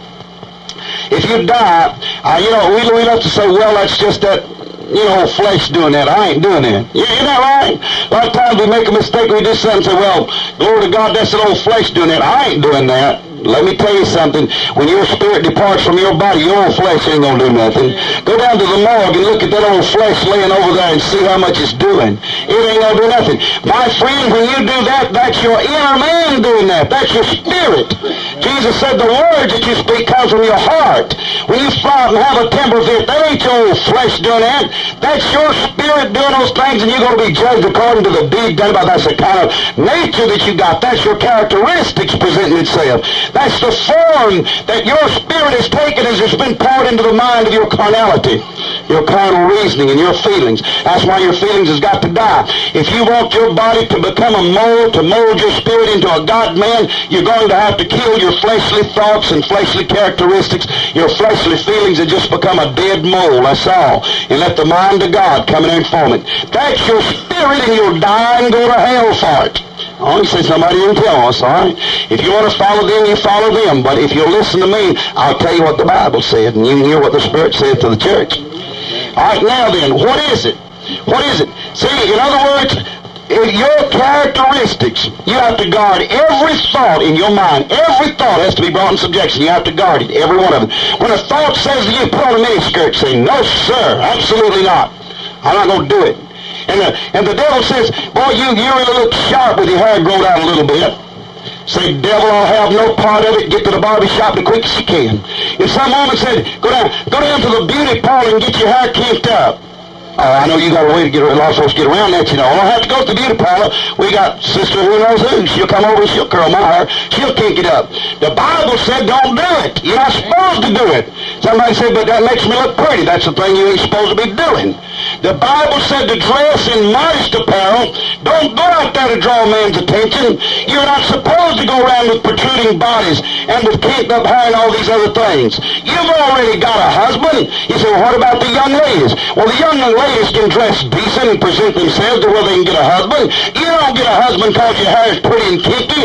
If you die, uh, you know, we, we love to say, well, that's just that, you know, flesh doing that. I ain't doing that. Yeah, isn't that right? A lot of times we make a mistake. We do something and say, well, glory to God, that's that old flesh doing that. I ain't doing that. Let me tell you something. When your spirit departs from your body, your old flesh ain't going to do nothing. Go down to the morgue and look at that old flesh laying over there and see how much it's doing. It ain't going to do nothing. My friend, when you do that, that's your inner man doing that. That's your spirit. Jesus said the words that you speak come from your heart. When you fly and have a temper fit, that ain't your old flesh doing that. That's your spirit doing those things, and you're going to be judged according to the deed done about. That's the kind of nature that you got. That's your characteristics presenting itself. That's the form that your spirit has taken as it's been poured into the mind of your carnality, your carnal reasoning and your feelings. That's why your feelings has got to die. If you want your body to become a mold, to mold your spirit into a God-man, you're going to have to kill your fleshly thoughts and fleshly characteristics, your fleshly feelings, and just become a dead mold. That's all. And let the mind of God come in and form it. That's your spirit, and you'll die and go to hell for it. Oh, he said somebody didn't tell us, all right? If you want to follow them, you follow them. But if you'll listen to me, I'll tell you what the Bible said, and you hear what the Spirit said to the church. All right, now then, what is it? What is it? See, in other words, in your characteristics, you have to guard every thought in your mind. Every thought has to be brought in subjection. You have to guard it, every one of them. When a thought says to you, put on a miniskirt, say, no, sir, absolutely not. I'm not going to do it. And the, and the devil says, boy, you, you really look sharp with your hair growed out a little bit. Say, devil, I'll have no part of it. Get to the barber shop the quickest you can. If some woman said, go down, go down to the beauty parlor and get your hair kinked up. Oh, I know you got a way to get, a lot of folks get around that, you know. I don't have to go to the beauty parlor. We got sister who knows who. She'll come over and she'll curl my hair. She'll kink it up. The Bible said don't do it. You're not supposed to do it. Somebody said, but that makes me look pretty. That's the thing you ain't supposed to be doing. The Bible said to dress in modest apparel. Don't go out there to draw man's attention. You're not supposed to go around with protruding bodies and with kinked up hair and all these other things. You've already got a husband. You say, well, what about the young ladies? Well, the young ladies can dress decent and present themselves to where they can get a husband. You don't get a husband because your hair is pretty and kinky.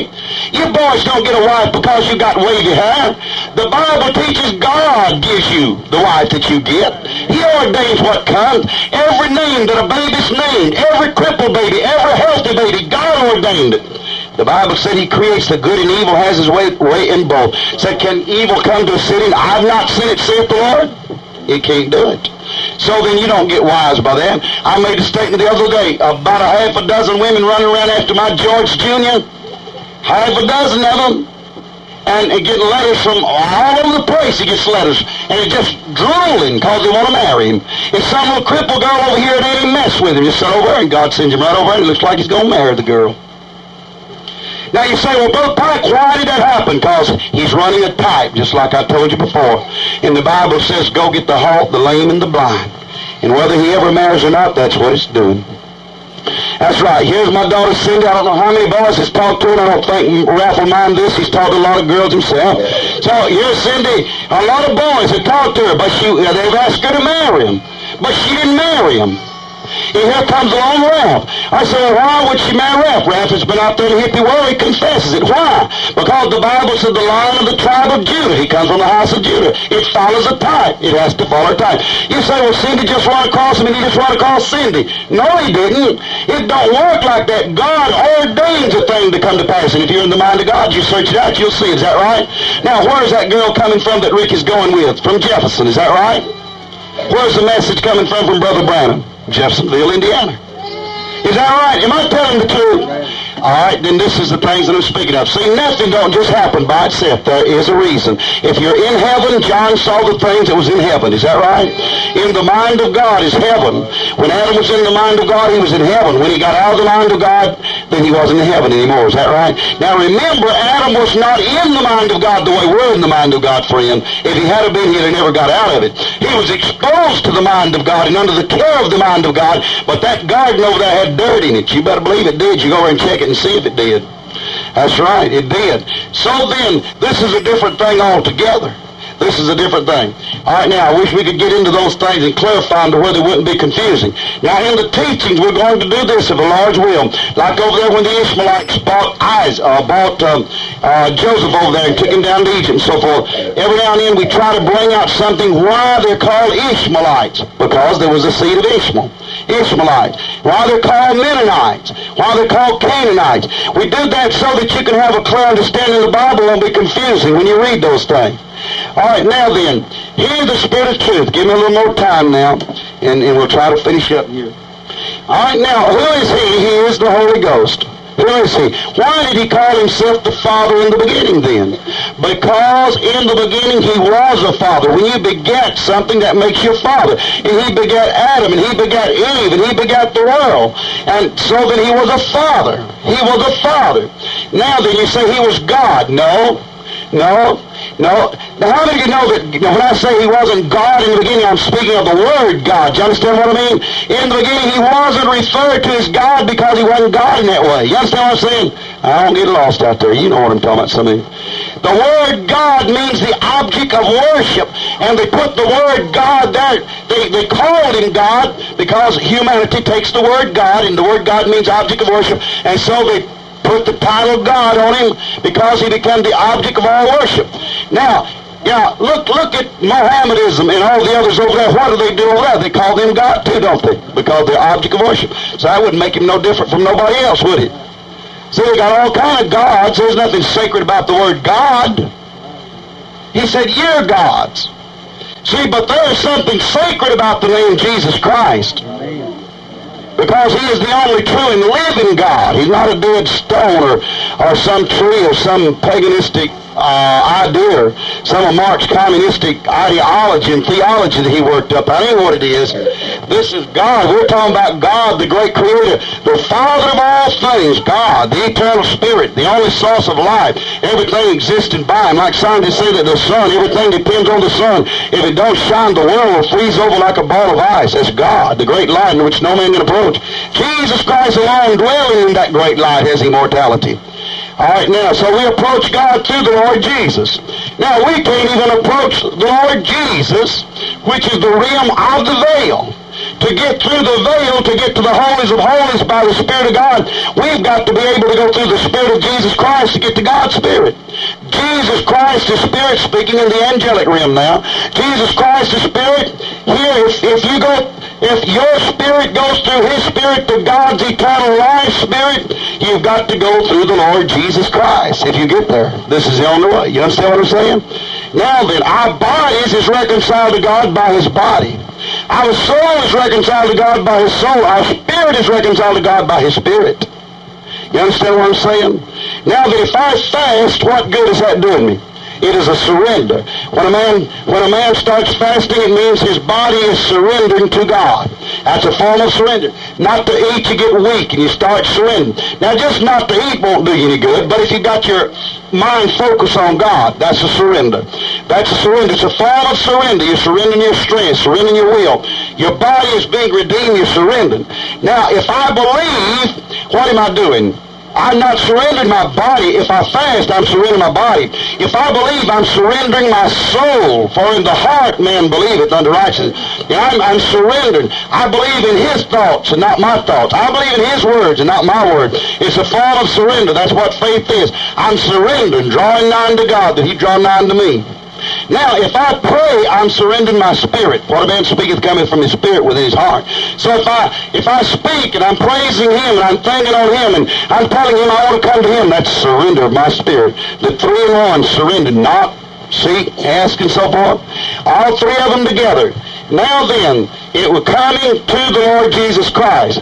You boys don't get a wife because you got wavy hair. The Bible teaches God gives you the wife that you get. He ordains what comes. Every name that a baby's named, every crippled baby, every healthy baby, God ordained it. The Bible said He creates the good and evil, has His way, way in both. Said, can evil come to a city? I've not seen it, saith the Lord. It can't do it. So then you don't get wise by that. I made a statement the other day, about a half a dozen women running around after my George Junior Half a dozen of them. And, and getting letters from all over the place. He gets letters. And it's just drooling because they want to marry him. And some little crippled girl over here, they didn't mess with him. Just sit over and God sends him right over and it looks like he's going to marry the girl. Now you say, well, Brother Pike, why did that happen? Because he's running a type, just like I told you before. And the Bible says, go get the halt, the lame, and the blind. And whether he ever marries or not, that's what it's doing. That's right. Here's my daughter Cindy. I don't know how many boys has talked to her. I don't think Ralph will mind this. He's talked to a lot of girls himself. So here's Cindy. A lot of boys have talked to her, but she, they've asked her to marry him. But she didn't marry him. And here comes along Ralph. I said, well, why would she marry Ralph? Ralph has been out there in the hippie world. He confesses it. Why? Because the Bible said the Lion of the tribe of Judah. He comes from the house of Judah. It follows a type. It has to follow a type. You say, well, Cindy just run across him and he just run across Cindy. No, he didn't. It don't work like that. God ordains a thing to come to pass. And if you're in the mind of God, you search it out, you'll see. Is that right? Now, where's that girl coming from that Rick is going with? From Jefferson. Is that right? Where's the message coming from from Brother Branham? Jeffersonville, Indiana. Is that right? Am I telling the truth? All right, then this is the things that I'm speaking of. See, nothing don't just happen by itself. There is a reason. If you're in heaven, John saw the things that was in heaven. Is that right? In the mind of God is heaven. When Adam was in the mind of God, he was in heaven. When he got out of the mind of God, then he wasn't in heaven anymore. Is that right? Now remember, Adam was not in the mind of God the way we're in the mind of God, friend. If he had been, he'd have never got out of it. He was exposed to the mind of God and under the care of the mind of God, but that garden over there had dirt in it. You better believe it did. You go over and check it and see if it did. That's right, it did. So then, this is a different thing altogether. This is a different thing. All right, now, I wish we could get into those things and clarify them to where they wouldn't be confusing. Now, in the teachings, we're going to do this if the Lord's will. Like over there when the Ishmaelites bought Isaac, uh, bought um, uh, Joseph over there and took him down to Egypt and so forth. Every now and then we try to bring out something why they're called Ishmaelites. Because there was a seed of Ishmael. Ishmaelites. Why they're called Mennonites. Why they're called Canaanites. We do that so that you can have a clear understanding of the Bible. It won't be confusing when you read those things. All right, now then, here's the Spirit of truth. Give me a little more time now, and, and we'll try to finish up here. All right, now, who is He? He is the Holy Ghost. Who is He? Why did He call Himself the Father in the beginning then? Because in the beginning He was a Father. When you beget something, that makes you a Father. And He begat Adam, and He begat Eve, and He begat the world. And so then He was a Father. He was a Father. Now then, you say He was God. No. No. No. Now, how many of you know that you know, when I say He wasn't God in the beginning, I'm speaking of the Word God. Do you understand what I mean? In the beginning, He wasn't referred to as God because He wasn't God in that way. You understand what I'm saying? I don't get lost out there. You know what I'm talking about, some of you. The word God means the object of worship. And they put the word God there. They, they called Him God because humanity takes the word God, and the word God means object of worship. And so they put the title God on Him because He became the object of all worship. Now, yeah, look look at Mohammedanism and all the others over there. What do they do over there? They call them God too, don't they? Because they're object of worship. So that wouldn't make Him no different from nobody else, would it? See, they got all kind of gods. There's nothing sacred about the word God. He said, you're gods. See, but there's something sacred about the name Jesus Christ. Because He is the only true and living God. He's not a dead stone or, or some tree or some paganistic uh, idea or some of Marx's communistic ideology and theology that he worked up. I know what it is. This is God. We're talking about God, the great Creator, the Father of all things, God, the eternal Spirit, the only source of life. Everything existing by Him. Like scientists say that the sun, everything depends on the sun. If it don't shine, the world will freeze over like a ball of ice. That's God, the great light in which no man can approach. Jesus Christ alone, dwelling in that great light, has immortality. All right, now, so we approach God through the Lord Jesus. Now, we can't even approach the Lord Jesus, which is the rim of the veil. to get through the veil, to get to the holies of holies by the Spirit of God, we've got to be able to go through the Spirit of Jesus Christ to get to God's Spirit. Jesus Christ is Spirit, speaking in the angelic realm now. Jesus Christ is Spirit. Here, if, if you go, if your spirit goes through His Spirit to God's eternal life Spirit, you've got to go through the Lord Jesus Christ. If you get there, this is the only way. You understand what I'm saying? Now then, our bodies is reconciled to God by His body. Our soul is reconciled to God by His soul. Our spirit is reconciled to God by His Spirit. You understand what I'm saying? Now that if I fast, what good is that doing me? It is a surrender. When a man when a man starts fasting, it means his body is surrendering to God. That's a form of surrender. Not to eat, you get weak and you start surrendering. Now, just not to eat won't do you any good, but if you got your mind focused on God, that's a surrender. That's a surrender. It's a form of surrender. You're surrendering your strength, surrendering your will. Your body is being redeemed, you're surrendering. Now, if I believe, what am I doing? I'm not surrendering my body. If I fast, I'm surrendering my body. If I believe, I'm surrendering my soul. For in the heart man believeth unto righteousness. And I'm, I'm surrendering. I believe in His thoughts and not my thoughts. I believe in His words and not my words. It's a form of surrender. That's what faith is. I'm surrendering, drawing nigh to God, that He draw nigh to me. Now, if I pray, I'm surrendering my spirit. What a man speaketh cometh from his spirit within his heart. So if I if I speak and I'm praising Him and I'm thinking on Him and I'm telling Him I want to come to Him, that's surrender of my spirit. The three in one surrendered, not, seek, ask, and so forth. All three of them together. Now then, it will come to the Lord Jesus Christ.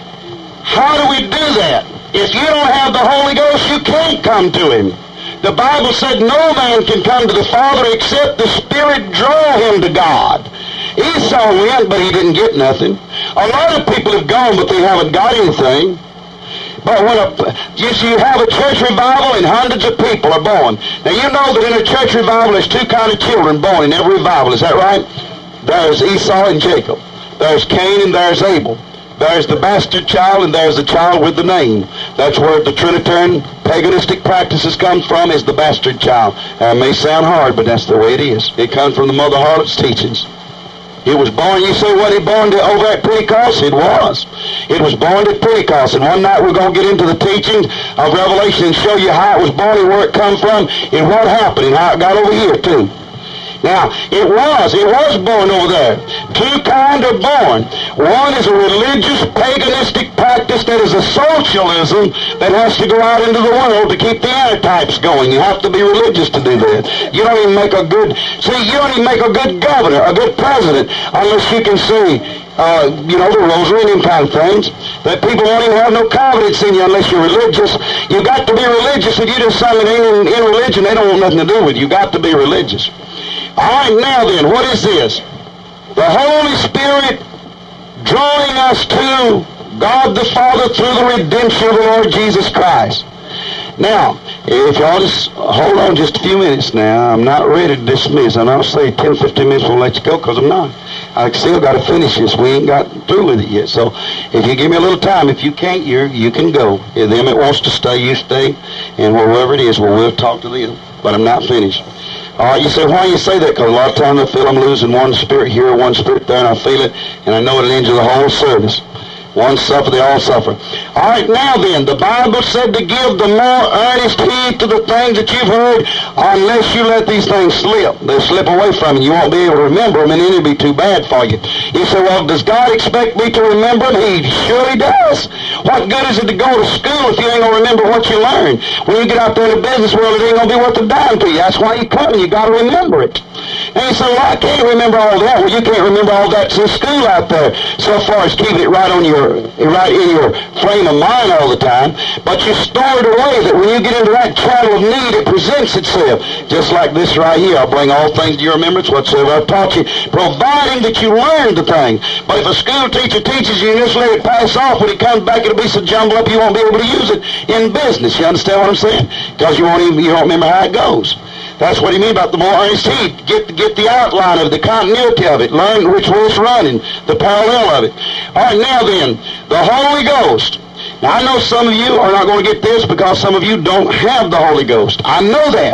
How do we do that? If you don't have the Holy Ghost, you can't come to Him. The Bible said no man can come to the Father except the Spirit draw him to God. Esau went, but he didn't get nothing. A lot of people have gone, but they haven't got anything. But when a, you see, you have a church revival and hundreds of people are born. Now you know that in a church revival there's two kinds of children born in every revival. Is that right? There's Esau and Jacob. There's Cain and there's Abel. There's the bastard child and there's the child with the name. That's where the Trinitarian paganistic practices come from, is the bastard child. That may sound hard, but that's the way it is. It comes from the mother harlot's teachings. It was born, you say, what, he born to, over at Pentecost? It was. It was born at Pentecost. And one night we're going to get into the teachings of Revelation and show you how it was born and where it come from and what happened and how it got over here too. Now, it was, it was born over there. Two kinds are born. One is a religious, paganistic practice that is a socialism that has to go out into the world to keep the antitypes going. You have to be religious to do that. You don't even make a good, see, you don't even make a good governor, a good president, unless you can see, uh, you know, the rosary and them kind of things, that people won't even have no confidence in you unless you're religious. You got to be religious. If you just something in, in religion, they don't want nothing to do with you. You got to be religious. All right, now then, what is this? The Holy Spirit drawing us to God the Father through the redemption of the Lord Jesus Christ. Now, if y'all just hold on just a few minutes now, I'm not ready to dismiss. And I'll say ten, fifteen minutes we'll let you go, because I'm not. I still got to finish this. We ain't got through with it yet. So if you give me a little time, if you can't, you you can go. If them that wants to stay, you stay. And whoever it is, well, we'll talk to them. But I'm not finished. All right, you say, why do you say that? Because a lot of times I feel I'm losing one spirit here, one spirit there, and I feel it, and I know it injures the whole service. One suffer, they all suffer. All right, now then, the Bible said to give the more earnest heed to the things that you've heard, unless you let these things slip. They'll slip away from you. You won't be able to remember them, and then it'll be too bad for you. You say, well, does God expect me to remember them? He surely does. What good is it to go to school if you ain't going to remember what you learned? When you get out there in the business world, it ain't going to be worth a dime to you. That's why you come, and you got to remember it. And you say, well, I can't remember all that. Well, you can't remember all that's in school out there, so far as keeping it right on your right in your frame of mind all the time, but you store it away that when you get into that channel of need, it presents itself. Just like this right here, I'll bring all things to your remembrance whatsoever I've taught you, providing that you learn the thing. But if a school teacher teaches you and just let it pass off, when it comes back, it'll be so jumbled up you won't be able to use it in business. You understand what I'm saying? Because you won't even, you don't remember how it goes. That's what he means about the more earnest heed. Get, get the outline of it, the continuity of it. Learn which way it's running, the parallel of it. All right, now then, the Holy Ghost. Now, I know some of you are not going to get this because some of you don't have the Holy Ghost. I know that.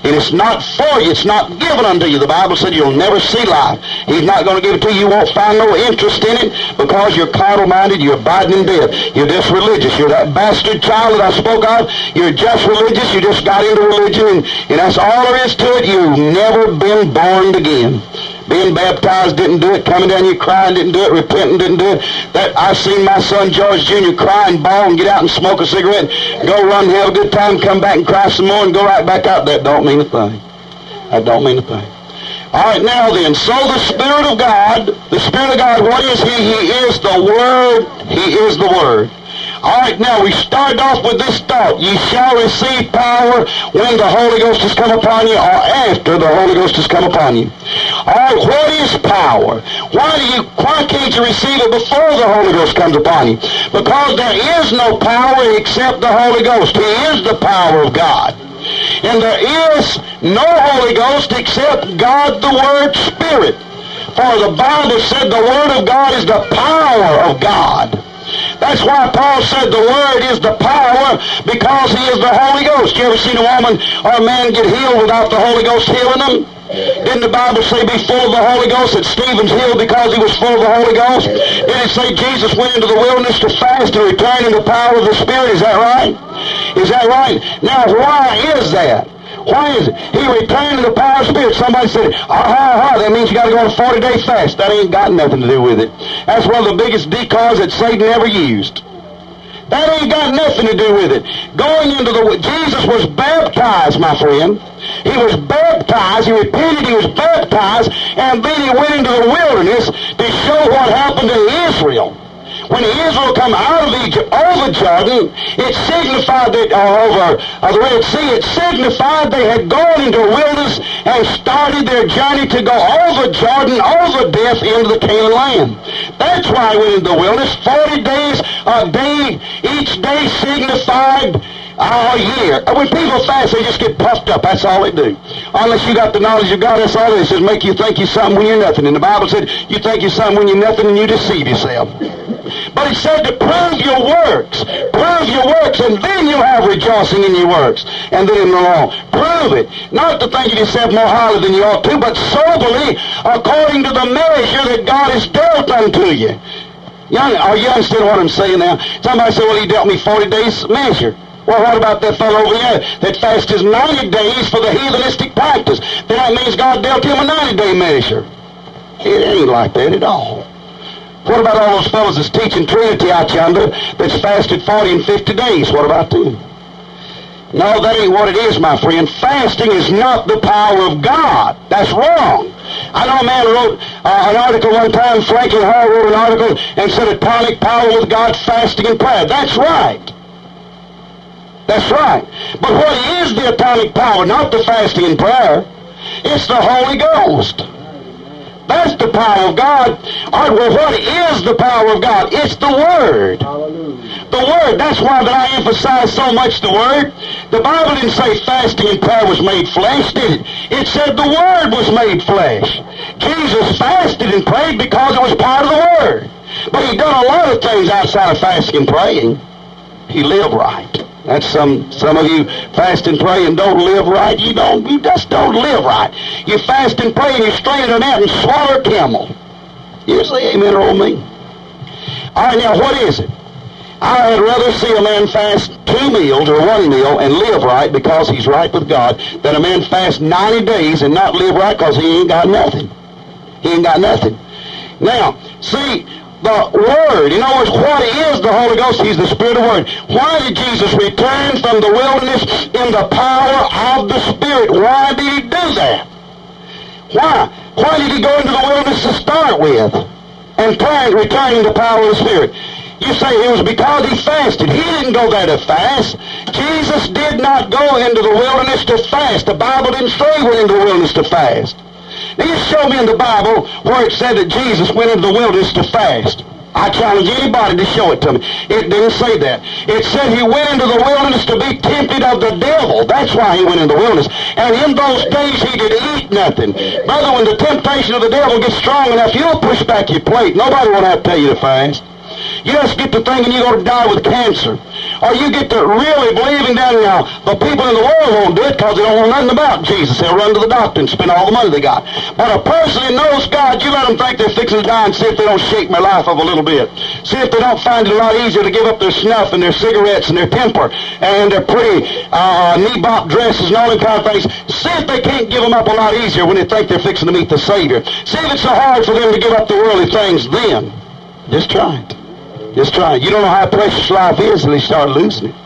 And it's not for you. It's not given unto you. The Bible said you'll never see life. He's not going to give it to you. You won't find no interest in it because you're carnal-minded. You're abiding in death. You're just religious. You're that bastard child that I spoke of. You're just religious. You just got into religion, and, and that's all there is to it. You've never been born again. Being baptized didn't do it. Coming down here crying didn't do it. Repenting didn't do it. That I've seen my son George Junior cry and bawl and get out and smoke a cigarette, go run and have a good time, come back and cry some more and go right back out. That don't mean a thing. That don't mean a thing. All right, now then, so the Spirit of God, the Spirit of God, what is He? He is the Word. He is the Word. All right, now we start off with this thought. Ye shall receive power when the Holy Ghost has come upon you, or after the Holy Ghost has come upon you. All right, what is power? Why do you? Why can't you receive it before the Holy Ghost comes upon you? Because there is no power except the Holy Ghost. He is the power of God. And there is no Holy Ghost except God, the Word, Spirit. For the Bible said the Word of God is the power of God. That's why Paul said the Word is the power, because He is the Holy Ghost. You ever seen a woman or a man get healed without the Holy Ghost healing them? Didn't the Bible say be full of the Holy Ghost, that Stephen's healed because he was full of the Holy Ghost? Did it say Jesus went into the wilderness to fast and return in the power of the Spirit? Is that right? Is that right? Now, why is that? Why is it? He returned to the power of the Spirit. Somebody said, aha, aha, that means you got to go on a forty-day fast. That ain't got nothing to do with it. That's one of the biggest decoys that Satan ever used. That ain't got nothing to do with it. Going into the... Jesus was baptized, my friend. He was baptized. He repented. He was baptized. And then he went into the wilderness to show what happened to Israel. When Israel come out of Egypt over Jordan, it signified that, uh, over uh, the Red Sea, it signified they had gone into the wilderness and started their journey to go over Jordan, over death, into the Canaan land. That's why we went into the wilderness. Forty days a day, each day signified a year. When people fast, they just get puffed up. That's all they do. Unless you got the knowledge of God, that's all it is. It make you think you're something when you're nothing. And the Bible said you think you're something when you're nothing and you deceive yourself. But it said to prove your works. Prove your works, and then you'll have rejoicing in your works. And then in the law. Prove it. Not to think of yourself more highly than you ought to, but soberly, according to the measure that God has dealt unto you. You, are you understand what I'm saying now? Somebody said, well, He dealt me forty days measure. Well, what about that fellow over there that fasts ninety days for the heathenistic practice? Then that means God dealt him a ninety-day measure. It ain't like that at all. What about all those fellows that's teaching Trinity out yonder that's fasted forty and fifty days? What about them? No, that ain't what it is, my friend. Fasting is not the power of God. That's wrong. I know a man wrote uh, an article one time, Franklin Hall wrote an article and said atomic power with God, fasting and prayer. That's right. That's right. But what is the atomic power? Not the fasting and prayer. It's the Holy Ghost. That's the power of God. All right, well, what is the power of God? It's the Word. Hallelujah. The Word. That's why that I emphasize so much the Word. The Bible didn't say fasting and prayer was made flesh, did it? It said the Word was made flesh. Jesus fasted and prayed because it was part of the Word. But He done a lot of things outside of fasting and praying. He lived right. That's some some of you fast and pray and don't live right. You don't. You just don't live right. You fast and pray and you strain an ant and swallow a camel. You say amen or me? All right, now what is it? I would rather see a man fast two meals or one meal and live right because he's right with God than a man fast ninety days and not live right because he ain't got nothing. He ain't got nothing. Now, see, the Word, in other words, what is the Holy Ghost? He's the Spirit of Word. Why did Jesus return from the wilderness in the power of the Spirit? Why did He do that? Why? Why did He go into the wilderness to start with and turn, return in the power of the Spirit? You say it was because He fasted. He didn't go there to fast. Jesus did not go into the wilderness to fast. The Bible didn't say He went into the wilderness to fast. Now you show me in the Bible where it said that Jesus went into the wilderness to fast. I challenge anybody to show it to me. It didn't say that. It said He went into the wilderness to be tempted of the devil. That's why He went into the wilderness. And in those days He did eat nothing. Brother, when the temptation of the devil gets strong enough, you'll push back your plate. Nobody won't have to tell you to fast. You just get to thinking you're going to die with cancer. Or you get to really believing that now the people in the world won't do it because they don't know nothing about Jesus. They'll run to the doctor and spend all the money they got. But a person that knows God, you let them think they're fixing to die and see if they don't shake their life up a little bit. See if they don't find it a lot easier to give up their snuff and their cigarettes and their temper and their pretty uh, knee-bop dresses and all them kind of things. See if they can't give them up a lot easier when they think they're fixing to meet the Savior. See if it's so hard for them to give up the worldly things then. Just try it. Just try it. You don't know how precious life is until you start losing it.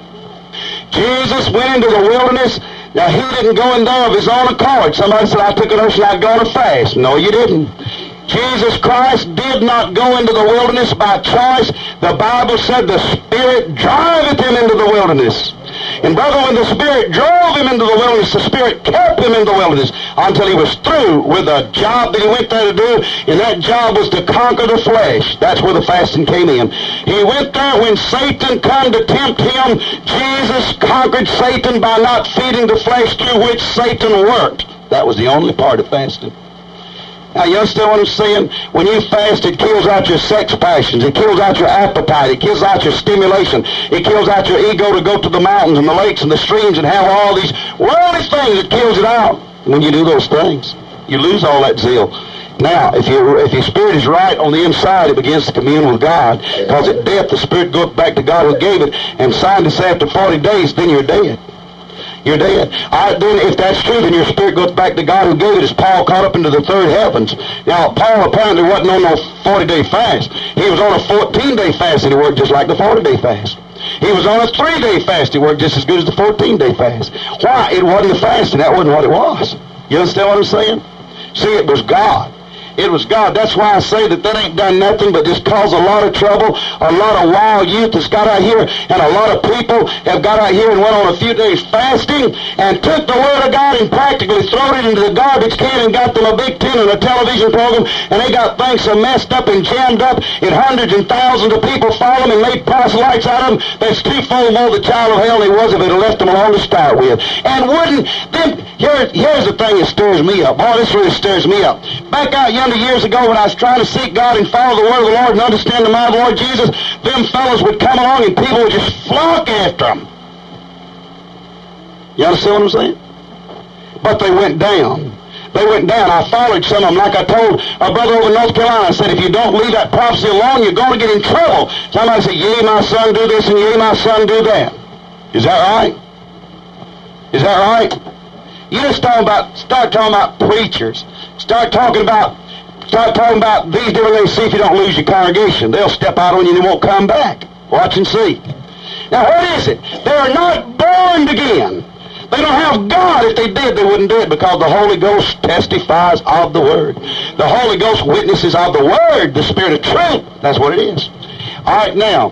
Jesus went into the wilderness. Now, he didn't go in there of his own accord. Somebody said, I took a notion I'd go on a fast. No, you didn't. Jesus Christ did not go into the wilderness by choice. The Bible said the Spirit driveth him into the wilderness. And brother, when the Spirit drove him into the wilderness, the Spirit kept him in the wilderness until he was through with the job that he went there to do, and that job was to conquer the flesh. That's where the fasting came in. He went there when Satan come to tempt him. Jesus conquered Satan by not feeding the flesh through which Satan worked. That was the only part of fasting. Now, you understand what I'm saying? When you fast, it kills out your sex passions. It kills out your appetite. It kills out your stimulation. It kills out your ego to go to the mountains and the lakes and the streams and have all these worldly things. It kills it out. When you do those things, you lose all that zeal. Now, if, you, if your spirit is right on the inside, it begins to commune with God. Because at death, the spirit goes back to God who gave it. And scientists say after forty days, then you're dead. You're dead. All right, then, if that's true, then your spirit goes back to God who gave it, as Paul caught up into the third heavens. Now, Paul apparently wasn't on no forty-day fast. He was on a fourteen-day fast, and he worked just like the forty-day fast. He was on a three-day fast. He worked just as good as the fourteen-day fast. Why? It wasn't the fasting. That wasn't what it was. You understand what I'm saying? See, it was God. It was God. That's why I say that that ain't done nothing but just cause a lot of trouble. A lot of wild youth that's got out here, and a lot of people have got out here and went on a few days fasting and took the Word of God and practically thrown it into the garbage can and got them a big tin and a television program, and they got things so messed up and jammed up, and hundreds and thousands of people follow them and made proselytes out of them. That's twofold more the child of hell he was if it had left them alone to start with. And wouldn't, then, here, here's the thing that stirs me up. Boy, this really stirs me up. Back out yonder years ago when I was trying to seek God and follow the word of the Lord and understand the mind of the Lord Jesus, them fellows would come along and people would just flock after them. You understand what I'm saying? But they went down. They went down. I followed some of them, like I told a brother over in North Carolina. I said, if you don't leave that prophecy alone, you're going to get in trouble. Somebody said, yea, my son, do this, and yea, my son, do that. Is that right? Is that right? You just talk about, start talking about preachers. Start talking about Start talking about these different things. See if you don't lose your congregation. They'll step out on you and they won't come back. Watch and see. Now, what is it? They're not born again. They don't have God. If they did, they wouldn't do it because the Holy Ghost testifies of the Word. The Holy Ghost witnesses of the Word, the Spirit of truth. That's what it is. All right, now,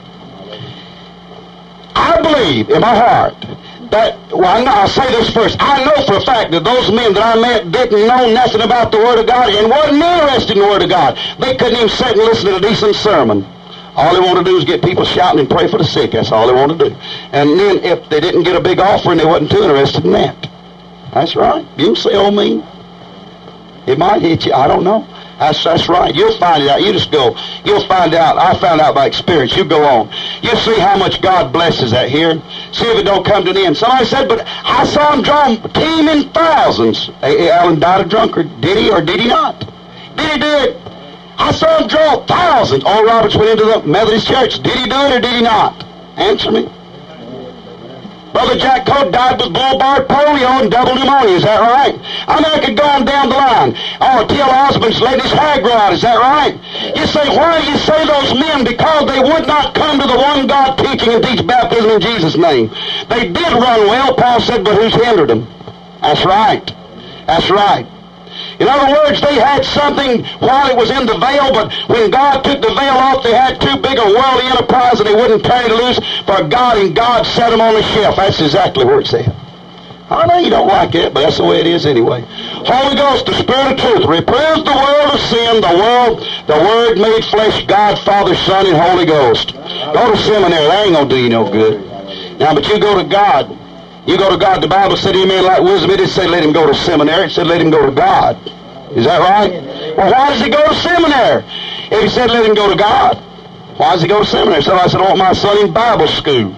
I believe in my heart that, well, I'll say this first. I know for a fact that those men that I met didn't know nothing about the Word of God and wasn't interested in the Word of God. They couldn't even sit and listen to a decent sermon. All they want to do is get people shouting and pray for the sick. That's all they want to do. And then if they didn't get a big offering, they wasn't too interested in that. That's right. You can say, oh, me. It might hit you. I don't know. That's, that's right. You'll find it out. You just go. You'll find out. I found out by experience. You go on. You'll see how much God blesses that here. See if it don't come to an end. Somebody said, but I saw him draw a team in thousands. A. A. Allen died a drunkard. Did he or did he not? Did he do it? I saw him draw thousands. Oral Roberts went into the Methodist Church. Did he do it or did he not? Answer me. Brother Jack Cote died with bull-barred polio and double pneumonia. Is that right? I mean, I could go on down the line. Oh, T L Osmond's letting his hair grow out. Is that right? You say, why do you say those men? Because they would not come to the one God teaching and teach baptism in Jesus' name. They did run well, Paul said, but who's hindered them? That's right. That's right. In other words, they had something while it was in the veil, but when God took the veil off, they had too big a worldly enterprise and they wouldn't turn it loose for God, and God set them on the shelf. That's exactly where it's at. I know you don't like it, but that's the way it is anyway. Holy Ghost, the Spirit of truth, reproves the world of sin, the world, the Word made flesh, God, Father, Son, and Holy Ghost. Go to seminary. That ain't going to do you no good. Now, but you go to God. You go to God. The Bible said to a man like wisdom, it didn't say let him go to seminary. It said let him go to God. Is that right? Well, why does he go to seminary? If he said let him go to God. Why does he go to seminary? So I said, I want my son in Bible school.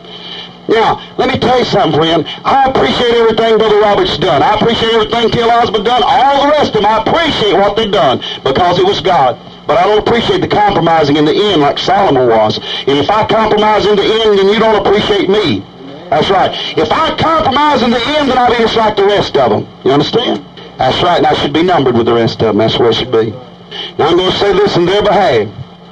Now, let me tell you something, friend. I appreciate everything Brother Robert's done. I appreciate everything T L Osborne done. All the rest of them, I appreciate what they've done because it was God. But I don't appreciate the compromising in the end like Solomon was. And if I compromise in the end, then you don't appreciate me. That's right. If I compromise in the end, then I'll be just like the rest of them. You understand? That's right, and I should be numbered with the rest of them. That's where it should be. Now I'm going to say this in their behalf.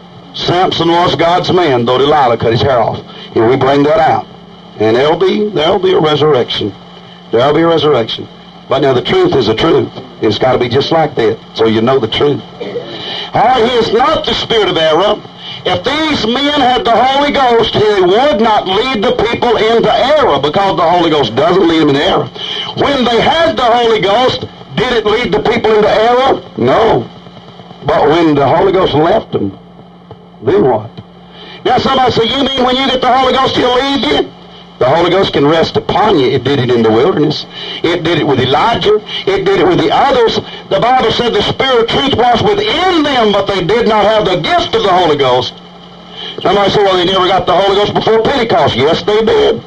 Samson was God's man, though Delilah cut his hair off. And we bring that out. And there'll be, there'll be a resurrection. There'll be a resurrection. But now the truth is the truth. It's got to be just like that, so you know the truth. All right, he is not the spirit of error. If these men had the Holy Ghost, he would not lead the people into error because the Holy Ghost doesn't lead them into error. When they had the Holy Ghost, did it lead the people into error? No. But when the Holy Ghost left them, then what? Now somebody say, you mean when you get the Holy Ghost, he'll lead you? The Holy Ghost can rest upon you. It did it in the wilderness. It did it with Elijah. It did it with the others. The Bible said the Spirit of truth was within them, but they did not have the gift of the Holy Ghost. Somebody said, well, they never got the Holy Ghost before Pentecost. Yes, they did.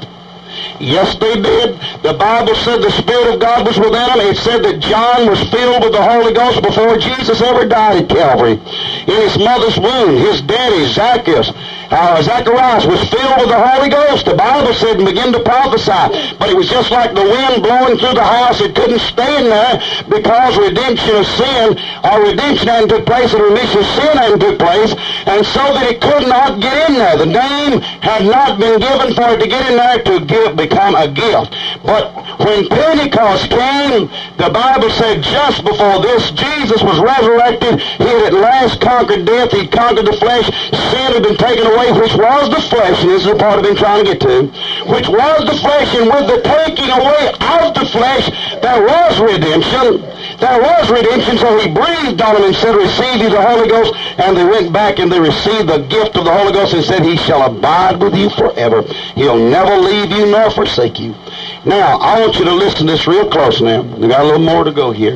Yes, they did. The Bible said the Spirit of God was within them. It said that John was filled with the Holy Ghost before Jesus ever died at Calvary. In his mother's womb, his daddy, Zacchaeus, uh, Zacharias, was filled with the Holy Ghost. The Bible said and began to prophesy. But it was just like the wind blowing through the house. It couldn't stay in there because redemption of sin, or redemption hadn't took place, and remission of sin hadn't took place. And so that it could not get in there. The name had not been given for it to get in there to give, become a gift. But when Pentecost came, the Bible said just before this, Jesus was resurrected. He had at last conquered death. He conquered the flesh. Sin had been taken away, which was the flesh, and this is the part I've been trying to get to, which was the flesh, and with the taking away of the flesh, there was redemption. There was redemption, so he breathed on them and said, receive you the Holy Ghost. And they went back and they received the gift of the Holy Ghost and said, he shall abide with you forever. He'll never leave you nor forsake you. Now, I want you to listen to this real close now. We've got a little more to go here.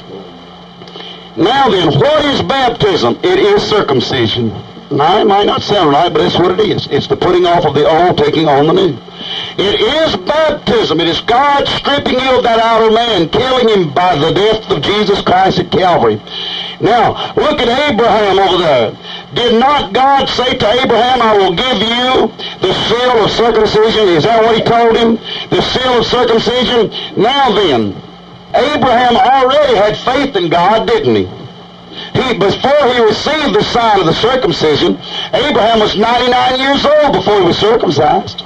Now then, what is baptism? It is circumcision. Now, it might not sound right, but that's what it is. It's the putting off of the old, taking on the new. It is baptism. It is God stripping you of that outer man, killing him by the death of Jesus Christ at Calvary. Now, look at Abraham over there. Did not God say to Abraham, I will give you the seal of circumcision? Is that what he told him? The seal of circumcision? Now then, Abraham already had faith in God, didn't he? He, before he received the sign of the circumcision, Abraham was ninety-nine years old before he was circumcised.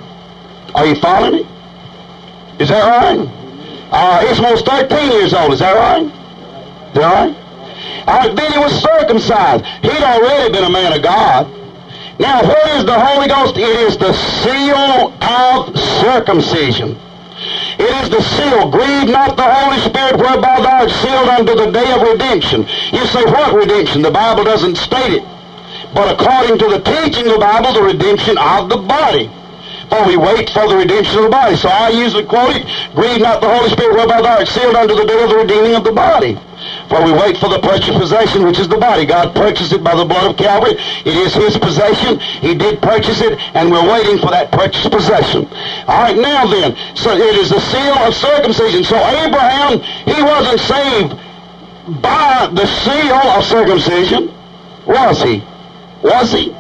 Are you following me? Is that right? Uh, Ishmael's thirteen years old. Is that right? Is that right? Uh, then he was circumcised. He'd already been a man of God. Now, what is the Holy Ghost? It is the seal of circumcision. It is the seal. Grieve not the Holy Spirit whereby thou art sealed unto the day of redemption. You say, what redemption? The Bible doesn't state it. But according to the teaching of the Bible, the redemption of the body. For we wait for the redemption of the body. So I usually quote it, grieve not the Holy Spirit whereby thou art sealed unto the day of the redeeming of the body. For we wait for the purchased possession, which is the body. God purchased it by the blood of Calvary. It is his possession. He did purchase it, and we're waiting for that purchased possession. All right, now then, so it is the seal of circumcision. So Abraham, he wasn't saved by the seal of circumcision, was he? Was he?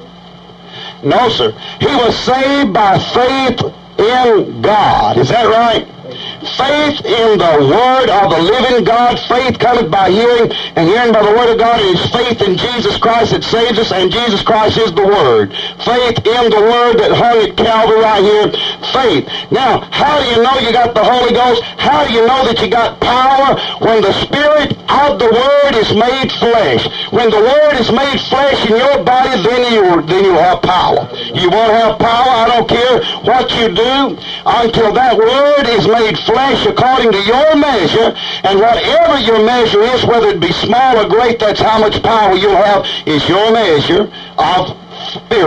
No, sir. He was saved by faith in God. Is that right? Faith in the Word of the living God. Faith cometh by hearing, and hearing by the Word of God. It is faith in Jesus Christ that saves us, and Jesus Christ is the Word. Faith in the Word that hung at Calvary right here. Faith. Now, how do you know you got the Holy Ghost? How do you know that you got power? When the Spirit of the Word is made flesh. When the Word is made flesh in your body, then you then you have power. You won't have power, I don't care what you do, until that Word is made flesh according to your measure, and whatever your measure is, whether it be small or great, that's how much power you'll have, is your measure of spirit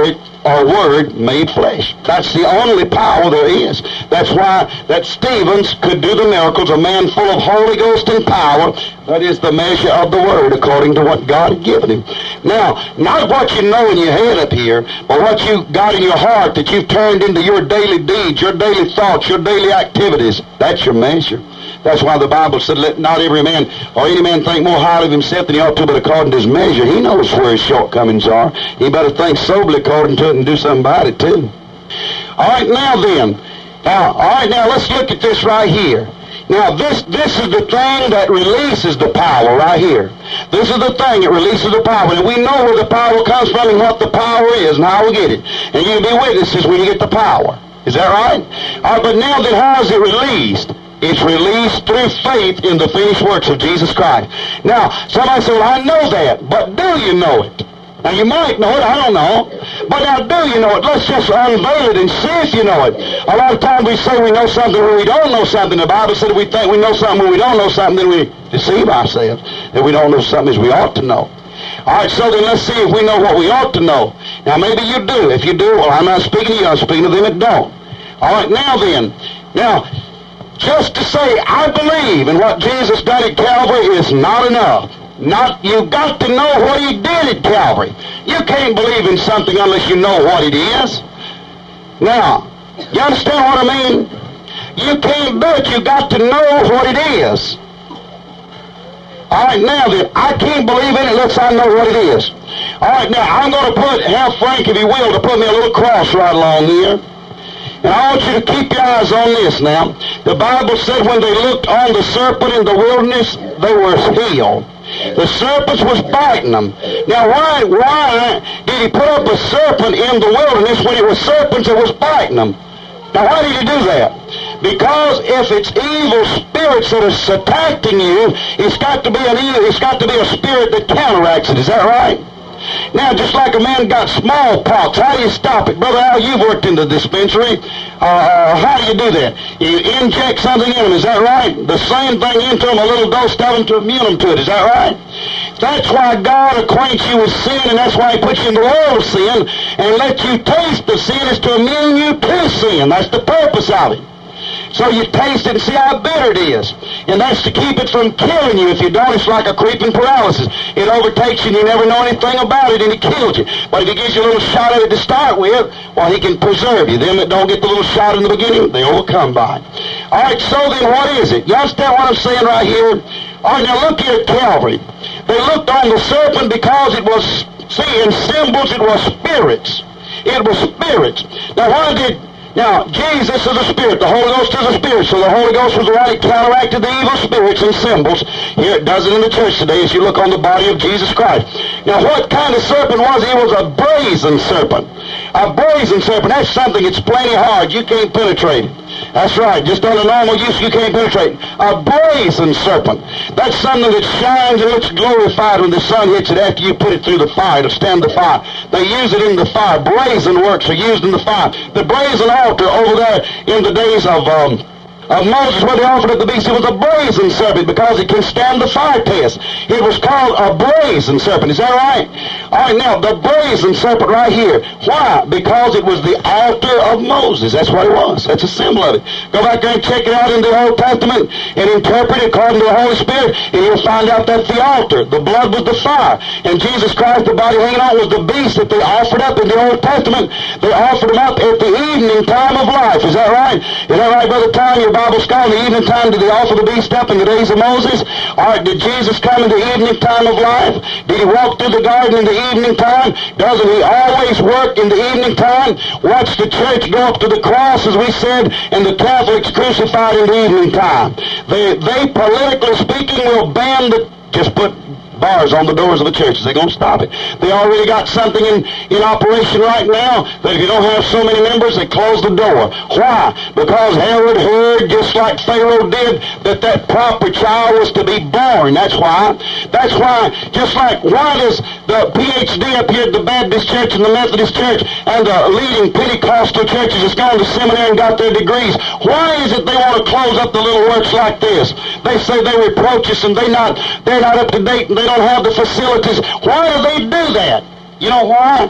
or Word made flesh. That's the only power there is. That's why that Stevens could do the miracles, a man full of Holy Ghost and power. That is the measure of the Word according to what God had given him. Now, not what you know in your head up here, but what you got in your heart that you've turned into your daily deeds, your daily thoughts, your daily activities. That's your measure. That's why the Bible said, let not every man or any man think more highly of himself than he ought to, but according to his measure. He knows where his shortcomings are. He better think soberly according to it and do something about it too. All right, now then. Now, all right, now let's look at this right here. Now, this this is the thing that releases the power right here. This is the thing that releases the power. And we know where the power comes from and what the power is and how we get it. And you'll be witnesses when you get the power. Is that right? All right, but now then, how is it released? It's released through faith in the finished works of Jesus Christ. Now, somebody said, well, I know that, but do you know it? Now, you might know it, I don't know. But now, do you know it? Let's just unveil it and see if you know it. A lot of times we say we know something when we don't know something. The Bible said we think we know something when we don't know something, then we deceive ourselves that we don't know something as we ought to know. All right, so then let's see if we know what we ought to know. Now, maybe you do. If you do, well, I'm not speaking to you, I'm speaking to them that don't. All right, now then, now, just to say, I believe in what Jesus done at Calvary is not enough. Not, you've got to know what he did at Calvary. You can't believe in something unless you know what it is. Now, you understand what I mean? You can't do it. You've got to know what it is. All right, now then, I can't believe in it unless I know what it is. All right, now, I'm going to put, have Frank, if he will, to put me a little cross right along here. And I want you to keep your eyes on this now. The Bible said when they looked on the serpent in the wilderness, they were healed. The serpents was biting them. Now, why, why did he put up a serpent in the wilderness when it was serpents that was biting them? Now, why did he do that? Because if it's evil spirits that is attacking you, it's got to be an evil, it's got to be a spirit that counteracts it. Is that right? Now, just like a man got smallpox, how do you stop it? Brother Al, you've worked in the dispensary. Uh, how do you do that? You inject something in them, is that right? The same thing into them, a little dose of them to immune them to it, is that right? That's why God acquaints you with sin, and that's why he puts you in the world of sin, and lets you taste the sin is to immune you to sin. That's the purpose of it. So you taste it and see how bitter it is. And that's to keep it from killing you. If you don't, it's like a creeping paralysis. It overtakes you and you never know anything about it and it kills you. But if he gives you a little shot of it to start with, well, he can preserve you. Them that don't get the little shot in the beginning, they overcome by it. All right, so then what is it? You understand what I'm saying right here? All right, now look here at Calvary. They looked on the serpent because it was, see, in symbols it was spirits. It was spirits. Now why did... Now, Jesus is a spirit. The Holy Ghost is a spirit. So the Holy Ghost was the one that counteracted the evil spirits and symbols. Here it does it in the church today as you look on the body of Jesus Christ. Now, what kind of serpent was he? It was a brazen serpent. A brazen serpent. That's something that's plenty hard. You can't penetrate it. That's right. Just on a normal use, you can't penetrate. A brazen serpent. That's something that shines and looks glorified when the sun hits it after you put it through the fire to stand the fire. They use it in the fire. Brazen works are used in the fire. The brazen altar over there in the days of um, of Moses, where they offered at the beast, it was a brazen serpent because it can stand the fire test. It was called a brazen serpent. Is that right? All right, now, the brazen serpent right here. Why? Because it was the altar of Moses. That's what it was. That's a symbol of it. Go back there and check it out in the Old Testament and interpret it according to the Holy Spirit, and you'll find out that's the altar. The blood was the fire. And Jesus Christ, the body hanging on, was the beast that they offered up in the Old Testament. They offered them up at the evening time of life. Is that right? Is that right, Brother Tom? Your Bible scholar, in the evening time, did they offer the beast up in the days of Moses? All right, did Jesus come in the evening time of life? Did he walk through the garden in the evening time? Doesn't he always work in the evening time? Watch the church go up to the cross, as we said, and the Catholics crucified in the evening time. They, they politically speaking, will ban the... Just put bars on the doors of the churches. They're going to stop it. They already got something in, in operation right now that if you don't have so many members, they close the door. Why? Because Herod heard, just like Pharaoh did, that that proper child was to be born. That's why. That's why, just like, why does the P H D up here at the Baptist Church and the Methodist Church and the leading Pentecostal churches that's gone to seminary and got their degrees, why is it they want to close up the little works like this? They say they reproach us and they not, they're not up to date and they don't have the facilities. Why do they do that? You know why?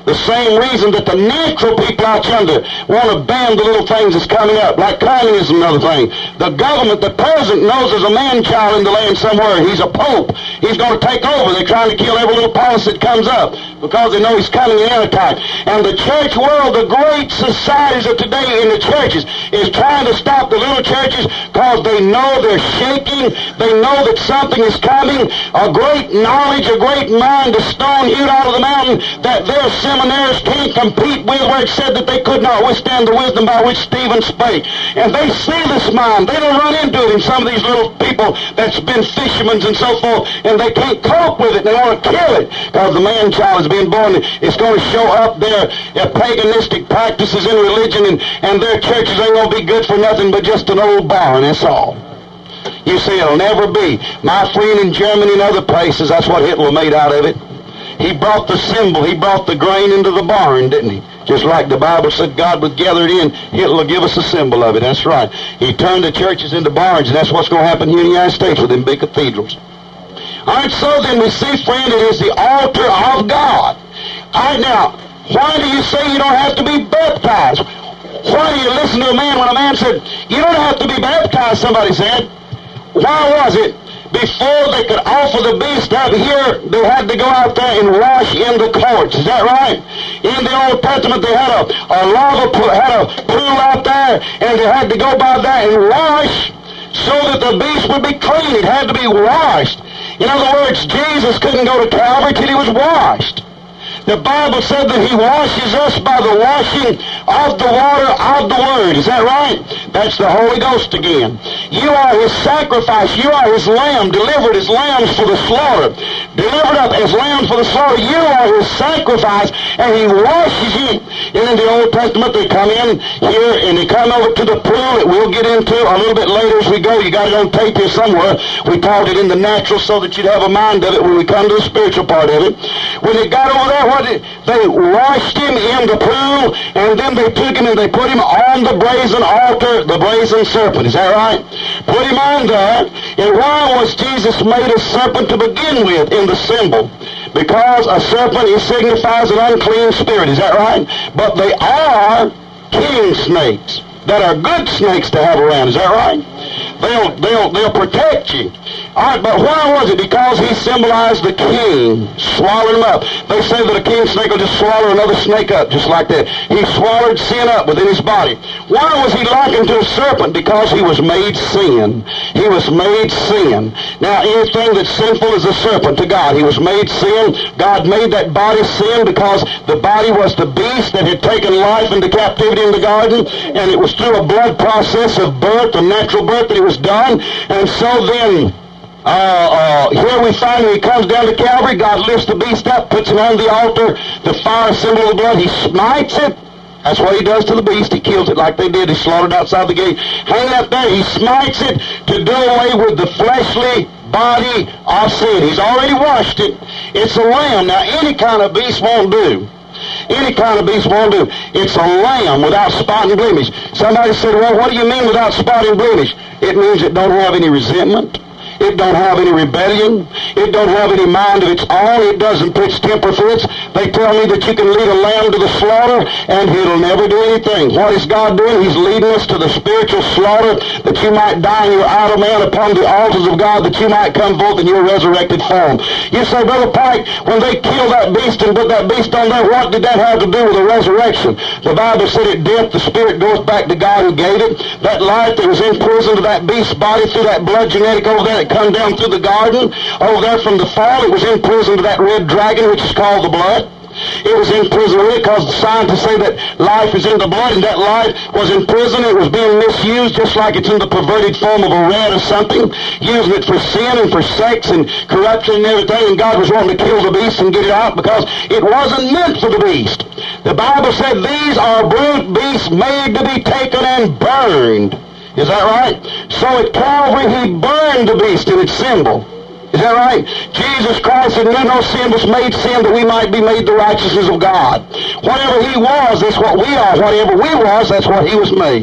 The same reason that the natural people out yonder want to ban the little things that's coming up, like communism and other things. The government, the president knows there's a man-child in the land somewhere. He's a pope. He's going to take over. They're trying to kill every little policy that comes up because they know he's coming in anytime. And the church world, the great societies of today in the churches, is trying to stop the little churches because they know they're shaking. They know that something is coming. A great knowledge, a great mind, a stone hewed out of the mountain that their seminaries can't compete with, where it said that they could not withstand the wisdom by which Stephen spake. And they see this mind. They don't run into it in some of these little people that's been fishermen and so forth, and they can't cope with it. They want to kill it because the man-child is being born. It's going to show up their, their paganistic practices in religion, and, and their churches ain't going to be good for nothing but just an old barn, that's all. You see, it'll never be. My friend in Germany and other places, that's what Hitler made out of it. He brought the symbol, he brought the grain into the barn, didn't he? Just like the Bible said God would gather it in, Hitler give us a symbol of it. That's right. He turned the churches into barns, and that's what's going to happen here in the United States with them big cathedrals. All right, so then we see, friend, it is the altar of God. All right, now, why do you say you don't have to be baptized? Why do you listen to a man when a man said, you don't have to be baptized, somebody said. Why was it? Before they could offer the beast out here, they had to go out there and wash in the courts. Is that right? In the Old Testament, they had a, a lava pool, had a pool out there, and they had to go by there and wash so that the beast would be clean. It had to be washed. In other words, Jesus couldn't go to Calvary till he was washed. The Bible said that he washes us by the washing of the water of the Word. Is that right? That's the Holy Ghost again. You are his sacrifice. You are his lamb, delivered as lambs for the slaughter. Delivered up as lambs for the slaughter. You are his sacrifice, and he washes you. And in the Old Testament, they come in here, and they come over to the pool that we'll get into a little bit later as we go. You got it on tape here somewhere. We taught it in the natural so that you'd have a mind of it when we come to the spiritual part of it. When they got over there, what did, they washed him in the pool, and then they took him and they put him on the brazen altar, the brazen serpent. Is that right? Put him on there. And why was Jesus made a serpent to begin with in the symbol? Because a serpent, it signifies an unclean spirit. Is that right? But they are king snakes that are good snakes to have around. Is that right? They'll, they'll, they'll protect you. All right, but why was it? Because he symbolized the king, swallowed him up. They say that a king snake will just swallow another snake up, just like that. He swallowed sin up within his body. Why was he likened to a serpent? Because he was made sin. He was made sin. Now, anything that's sinful is a serpent to God. He was made sin. God made that body sin because the body was the beast that had taken life into captivity in the garden, and it was through a blood process of birth, a natural birth, that it was done. And so then, Uh, uh, here we find when he comes down to Calvary, God lifts the beast up, puts him on the altar, the fire symbol of the blood. He smites it. That's what he does to the beast. He kills it like they did. He slaughtered outside the gate. Hanging up there, he smites it to do away with the fleshly body of sin. He's already washed it. It's a lamb. Now, any kind of beast won't do. Any kind of beast won't do. It's a lamb without spot and blemish. Somebody said, well, what do you mean without spot and blemish? It means it don't have any resentment. It don't have any rebellion. It don't have any mind of its own. It doesn't pitch temper fits. They tell me that you can lead a lamb to the slaughter and it'll never do anything. What is God doing? He's leading us to the spiritual slaughter that you might die in your outer man upon the altars of God, that you might come forth in your resurrected form. You say, Brother Pike, when they killed that beast and put that beast on there, what did that have to do with the resurrection? The Bible said at death, the spirit goes back to God who gave it. That life that was imprisoned to that beast's body through that blood genetic over there, it come down through the garden, over there from the fall, it was in prison to that red dragon, which is called the blood. It was in prison with it because the scientists say that life is in the blood, and that life was in prison. It was being misused just like it's in the perverted form of a rat or something, using it for sin and for sex and corruption and everything, and God was wanting to kill the beast and get it out because it wasn't meant for the beast. The Bible said these are brute beasts made to be taken and burned. Is that right? So at Calvary, he burned the beast in its symbol. Is that right? Jesus Christ that knew no sin was made sin that we might be made the righteousness of God. Whatever he was, that's what we are. Whatever we was, that's what he was made.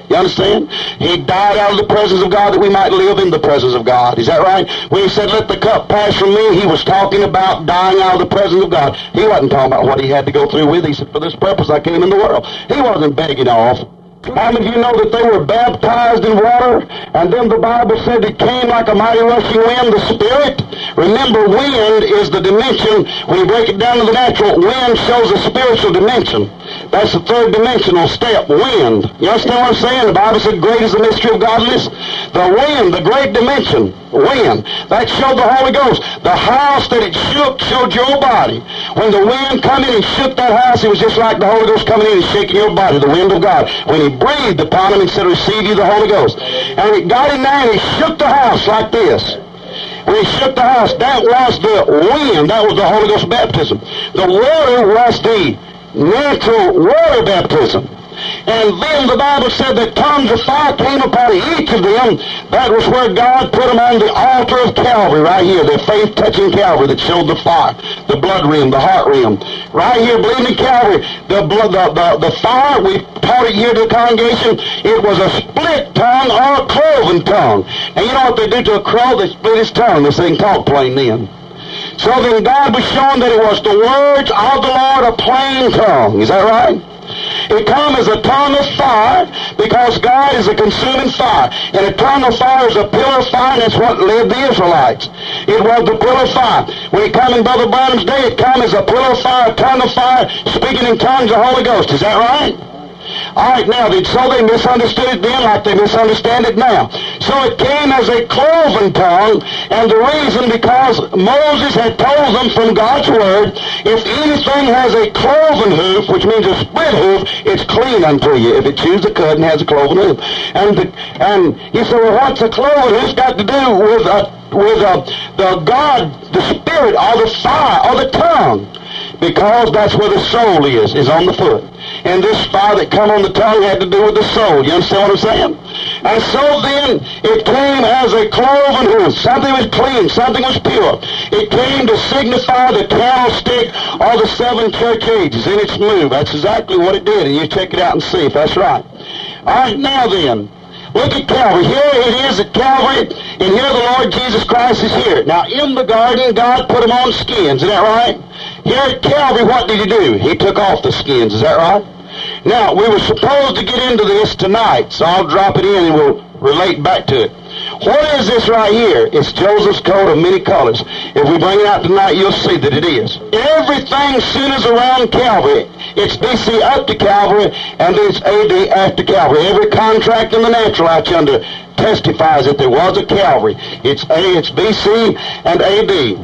You understand? He died out of the presence of God that we might live in the presence of God. Is that right? When he said, let the cup pass from me, he was talking about dying out of the presence of God. He wasn't talking about what he had to go through with. He said, for this purpose I came in the world. He wasn't begging off. How many of you know that they were baptized in water, and then the Bible said it came like a mighty rushing wind, the Spirit? Remember, wind is the dimension. When you break it down to the natural, wind shows a spiritual dimension. That's the third dimensional step, wind. You understand what I'm saying? The Bible said, great is the mystery of godliness. The wind, the great dimension, wind, that showed the Holy Ghost. The house that it shook showed your body. When the wind come in and shook that house, it was just like the Holy Ghost coming in and shaking your body, the wind of God. When he breathed upon him and said, receive you the Holy Ghost. And it got in there and he shook the house like this. When he shook the house, that was the wind. That was the Holy Ghost baptism. The water was the natural water baptism. And then the Bible said that tongues of fire came upon each of them. That was where God put them on the altar of Calvary, right here, the faith-touching Calvary that showed the fire, the blood rim, the heart rim. Right here, believing in Calvary, the, blood, the, the, the fire, we taught it here to the congregation, it was a split tongue or a cloven tongue. And you know what they do to a crow? They split his tongue. They say, talk plain then. So then God was showing that it was the words of the Lord, a plain tongue. Is that right? It come as a tongue of fire because God is a consuming fire. And a tongue of fire is a pillar of fire, and that's what led the Israelites. It was the pillar of fire. When it come in Brother Branham's day, it come as a pillar of fire, a tongue of fire, speaking in tongues of the Holy Ghost. Is that right? All right, now, so they misunderstood it then like they misunderstand it now. So it came as a cloven tongue, and the reason because Moses had told them from God's Word, if anything has a cloven hoof, which means a split hoof, it's clean unto you. If it chews the cud and has a cloven hoof. And the, and you say, well, what's a cloven hoof got to do with, uh, with uh, the God, the Spirit, or the fire, or the tongue? Because that's where the soul is, is on the foot. And this fire that come on the tongue had to do with the soul. You understand what I'm saying? And so then, it came as a cloven hoof. Something was clean. Something was pure. It came to signify the candlestick or the seven church ages in its move. That's exactly what it did. And you check it out and see if that's right. All right, now then, look at Calvary. Here it is at Calvary, and here the Lord Jesus Christ is here. Now, in the garden, God put them on skins. Is that right? Here at Calvary, what did he do? He took off the skins. Is that right? Now, we were supposed to get into this tonight, so I'll drop it in and we'll relate back to it. What is this right here? It's Joseph's coat of many colors. If we bring it out tonight, you'll see that it is. Everything centers around Calvary. It's B C up to Calvary, and it's A D after Calvary. Every contract in the natural out yonder testifies that there was a Calvary. It's A, it's B C and A D.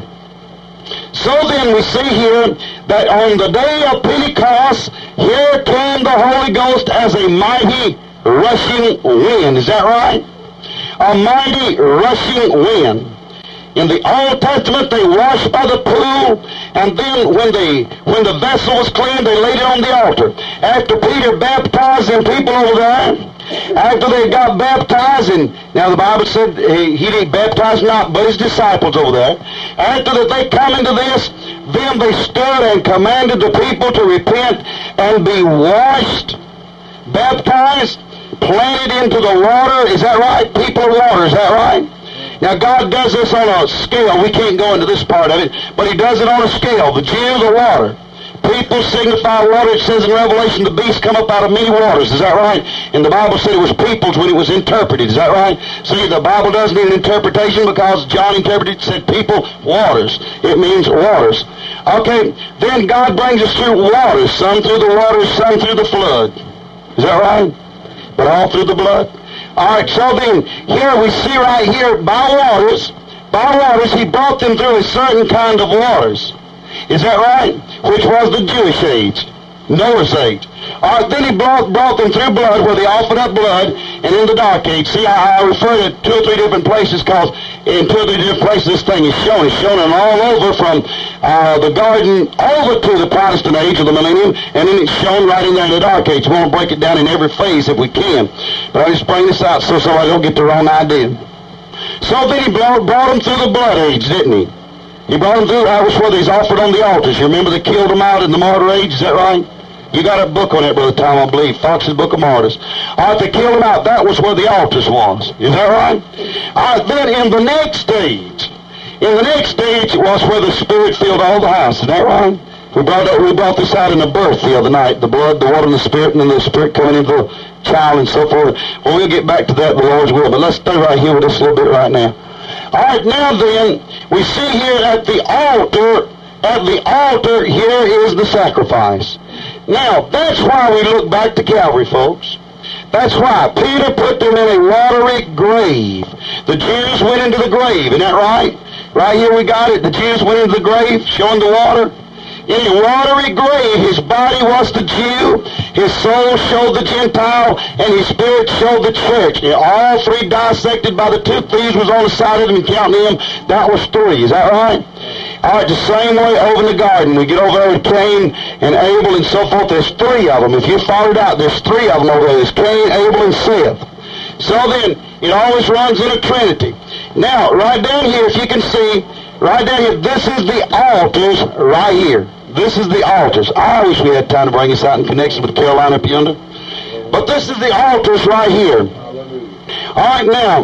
So then we see here that on the day of Pentecost, here came the Holy Ghost as a mighty rushing wind. Is that right? A mighty rushing wind. In the Old Testament, they washed by the pool, and then when they when the vessel was clean, they laid it on the altar. After Peter baptized them people over there, after they got baptized, and now the Bible said he, he didn't baptize not, but his disciples over there. After that they come into this, then they stood and commanded the people to repent and be washed, baptized, planted into the water. Is that right? People of water, is that right? Now God does this on a scale. We can't go into this part of it, but he does it on a scale. The Jew, the water. People signify water. It says in Revelation, the beast come up out of many waters. Is that right? And the Bible said it was peoples when it was interpreted. Is that right? See, the Bible doesn't need an interpretation because John interpreted it, said people, waters. It means waters. Okay, then God brings us through waters. Some through the waters, some through the flood. Is that right? But all through the blood. All right, so then here we see right here, by waters, by waters, he brought them through a certain kind of waters. Is that right? Which was the Jewish age, Noah's age. All right, then he brought, brought them through blood, where they offered up blood, and in the dark age. See, I, I refer to two or three different places, because in two or three different places this thing is shown. It's shown all over, from uh, the garden over to the Protestant age of the millennium, and then it's shown right in there in the dark age. We won't break it down in every phase if we can, but I just bring this out so somebody don't get the wrong idea. So then he brought, brought them through the blood age, didn't he? He brought them through, that was where they offered on the altars. You remember they killed them out in the martyr age, is that right? You got a book on that, Brother Tom, I believe. Fox's Book of Martyrs. All right, they killed him out. That was where the altars was. Is that right? All right, then in the next stage, in the next stage was where the Spirit filled all the house. Is that right? We brought, we brought this out in the birth the other night. The blood, the water, and the Spirit, and then the Spirit coming into the child and so forth. Well, we'll get back to that, the Lord's will. But let's stay right here with this a little bit right now. All right, now then, we see here at the altar, at the altar, here is the sacrifice. Now, that's why we look back to Calvary, folks. That's why Peter put them in a watery grave. The Jews went into the grave, isn't that right? Right here we got it. The Jews went into the grave, showing the water. In a watery grave, his body was the Jew, his soul showed the Gentile, and his spirit showed the church. And all three dissected by the two thieves was on the side of him, and counting them, that was three. Is that right? All right, the same way over in the garden. We get over there with Cain and Abel and so forth. There's three of them. If you followed out, there's three of them over there. There's Cain, Abel, and Seth. So then, it always runs in a trinity. Now, right down here, if you can see, right down here, this is the altars right here. This is the altars. I wish we had time to bring this out in connection with Carolina up yonder. But this is the altars right here. All right, now,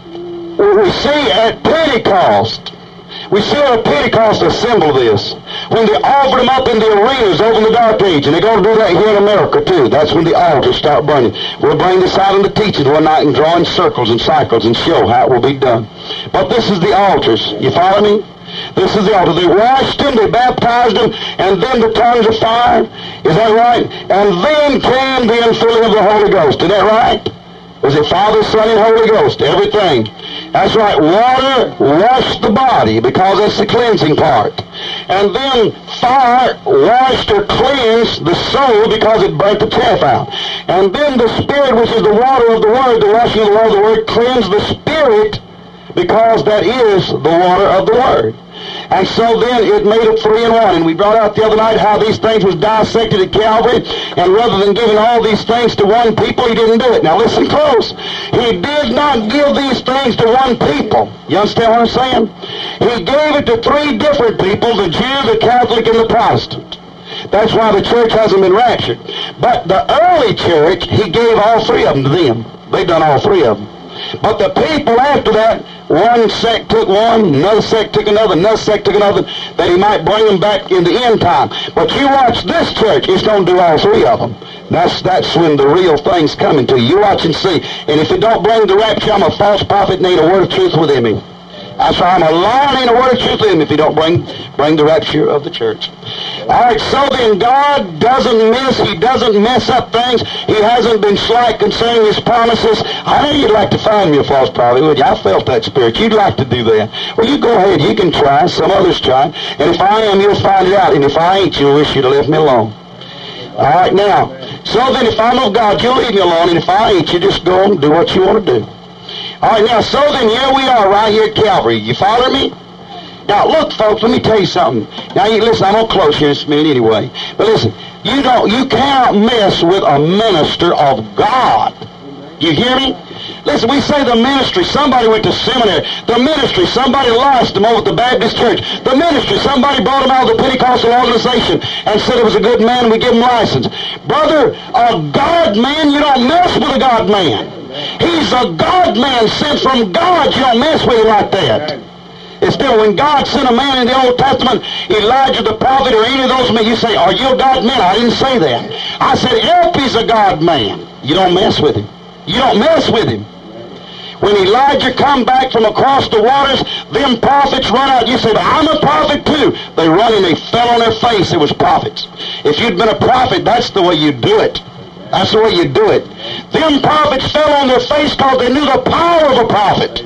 we see at Pentecost, we see at Pentecost a symbol of this. When they offered them up in the arenas over in the Dark Age, and they're going to do that here in America too. That's when the altars start burning. We'll bring this out in the teachings one night and draw in circles and cycles and show how it will be done. But this is the altars. You follow me? This is the altar. They washed them, they baptized them, and then the tongues of fire. Is that right? And then came the infilling of the Holy Ghost. Is that right? Was it Father, Son, and Holy Ghost? Everything. That's right. Water washed the body because that's the cleansing part. And then fire washed or cleansed the soul because it burnt the chaff out. And then the Spirit, which is the water of the Word, the washing of the water of the Word, cleansed the Spirit because that is the water of the Word. And so then it made it three in one. And we brought out the other night how these things was dissected at Calvary. And rather than giving all these things to one people, he didn't do it. Now listen close. He did not give these things to one people. You understand what I'm saying? He gave it to three different people, the Jew, the Catholic, and the Protestant. That's why the church hasn't been raptured. But the early church, he gave all three of them to them. They've done all three of them. But the people after that, one sect took one, another sect took another, another sect took another, that he might bring them back in the end time. But you watch this church, it's going to do all three of them. That's that's when the real thing's coming to you. You watch and see. And if it don't bring the rapture, I'm a false prophet and ain't a word of truth within me. That's why I'm a liar and ain't a word of truth within me if you don't bring, bring the rapture of the church. All right, so then God doesn't miss, he doesn't mess up things. He hasn't been slight concerning his promises. I know you'd like to find me a false prophet, would you? I felt that spirit. You'd like to do that. Well, you go ahead. You can try. Some others try. And if I am, you'll find it out. And if I ain't, you'll wish you'd have left me alone. All right, now, so then if I'm of God, you'll leave me alone. And if I ain't, you just go and do what you want to do. All right, now, so then here we are right here at Calvary. You follow me? Now, look, folks, let me tell you something. Now, you listen, I'm going to close here in a minute anyway. But listen, you don't, you cannot mess with a minister of God. You hear me? Listen, we say the ministry, somebody went to seminary. The ministry, somebody lost them over at the Baptist church. The ministry, somebody brought him out of the Pentecostal organization and said it was a good man and we give him license. Brother, a God man, you don't mess with a God man. He's a God man sent from God. You don't mess with him like that. It's still, when God sent a man in the Old Testament, Elijah the prophet or any of those men, you say, are you a God man? I didn't say that. I said, Elpie's a God man. You don't mess with him. You don't mess with him. When Elijah come back from across the waters, them prophets run out. You say, but I'm a prophet too. They run and they fell on their face. It was prophets. If you'd been a prophet, that's the way you do it. That's the way you do it. Them prophets fell on their face because they knew the power of a prophet.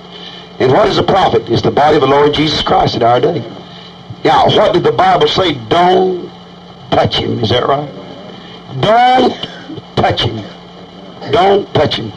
And what is a prophet? It's the body of the Lord Jesus Christ in our day. Now, what did the Bible say? Don't touch him. Is that right? Don't touch him. Don't touch him.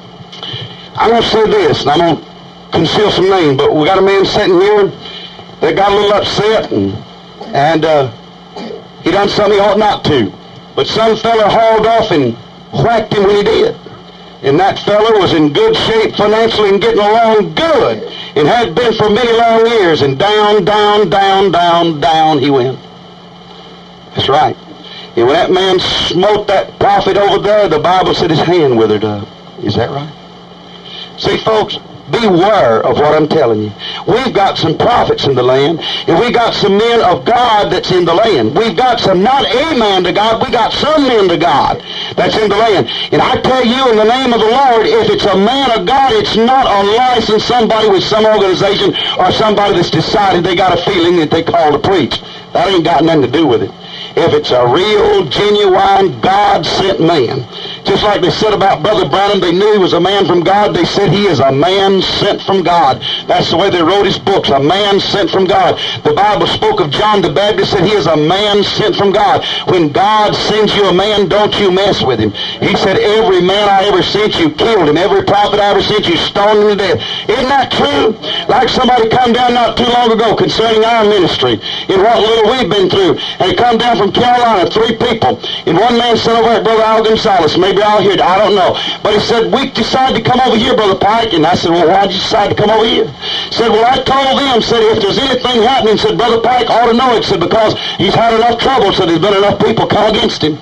I'm going to say this, and I'm going to conceal some names, but we got a man sitting here that got a little upset, and, and uh, he done something he ought not to. But some fella hauled off and whacked him when he did. And that fella was in good shape financially and getting along good, and had been for many long years, and down, down, down, down, down he went. That's right. And when that man smote that prophet over there, the Bible said his hand withered up. Is that right? See, folks, beware of what I'm telling you. We've got some prophets in the land, and we got some men of God that's in the land. We've got some, not a man to God, we got some men to God that's in the land. And I tell you, in the name of the Lord, if it's a man of God, it's not a licensed somebody with some organization or somebody that's decided they got a feeling that they call to preach. That ain't got nothing to do with it. If it's a real, genuine, God-sent man, just like they said about Brother Branham, they knew he was a man from God. They said he is a man sent from God. That's the way they wrote his books, a man sent from God. The Bible spoke of John the Baptist, said he is a man sent from God. When God sends you a man, don't you mess with him. He said, every man I ever sent you killed him. Every prophet I ever sent you stoned him to death. Isn't that true? Like somebody come down not too long ago concerning our ministry and what little we've been through. And he come down from Carolina, three people. And one man said over at Brother Al Gonzalez, maybe I'll hear it, I don't know. But he said, we decided to come over here, Brother Pike. And I said, well, why'd you decide to come over here? He said, well, I told them, said, if there's anything happening, said, Brother Pike ought to know it, said, because he's had enough trouble, said, there's been enough people come against him.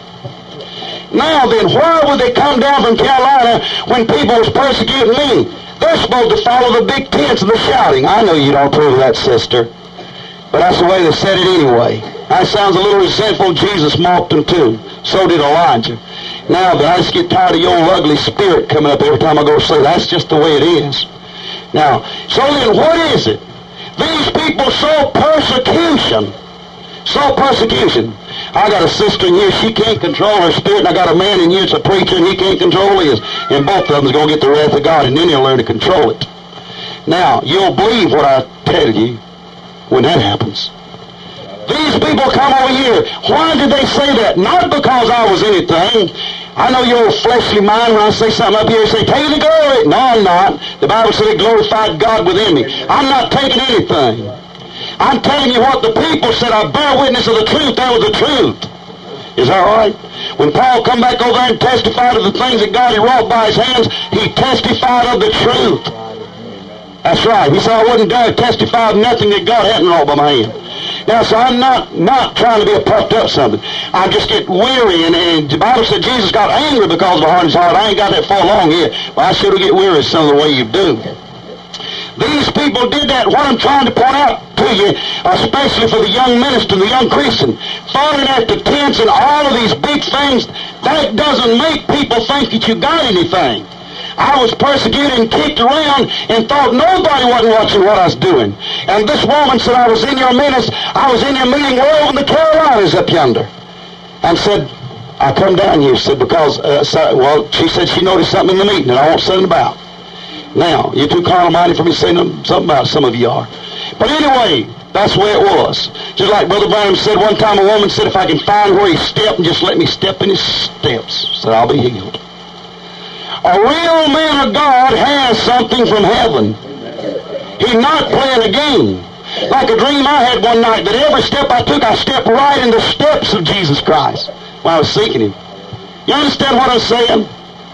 Now then, why would they come down from Carolina when people was persecuting me? They're supposed to follow the big tents and the shouting. I know you don't approve of that, sister. But that's the way they said it anyway. That sounds a little resentful. Jesus mocked them too. So did Elijah. Now, but I just get tired of your old ugly spirit coming up every time I go to say that's just the way it is. Now, so then what is it? These people sow persecution. Sow persecution. I got a sister in here, she can't control her spirit, and I got a man in here that's a preacher, and he can't control his. And both of them's going to get the wrath of God, and then he'll learn to control it. Now, you'll believe what I tell you when that happens. These people come over here. Why did they say that? Not because I was anything. I know your fleshly mind, when I say something up here, say, take the glory. No, I'm not. The Bible said it glorified God within me. I'm not taking anything. I'm telling you what the people said. I bear witness of the truth. That was the truth. Is that right? When Paul come back over there and testified of the things that God had wrought by his hands, he testified of the truth. That's right. He said, I wouldn't dare testify of nothing that God hadn't wrought by my hand. Now, so I'm not, not trying to be a puffed up something. I just get weary, and, and the Bible said Jesus got angry because of a hard heart. I ain't got that far along yet, but I sure do get weary some of the way you do. These people did that. What I'm trying to point out to you, especially for the young minister and the young Christian, falling after tents and all of these big things, that doesn't make people think that you got anything. I was persecuted and kicked around and thought nobody wasn't watching what I was doing. And this woman said, I was in your meetings, I was in your meeting way over in the Carolinas up yonder. And said, I come down here, said, because, uh, so, well, she said she noticed something in the meeting that I won't say nothing about. Now, you're too carnal-minded for me to say something about it. Some of you are. But anyway, that's the way it was. Just like Brother Branham said one time, a woman said, if I can find where he stepped and just let me step in his steps, said, I'll be healed. A real man of God has something from heaven. He's not playing a game. Like a dream I had one night, that every step I took, I stepped right in the steps of Jesus Christ when I was seeking him. You understand what I'm saying?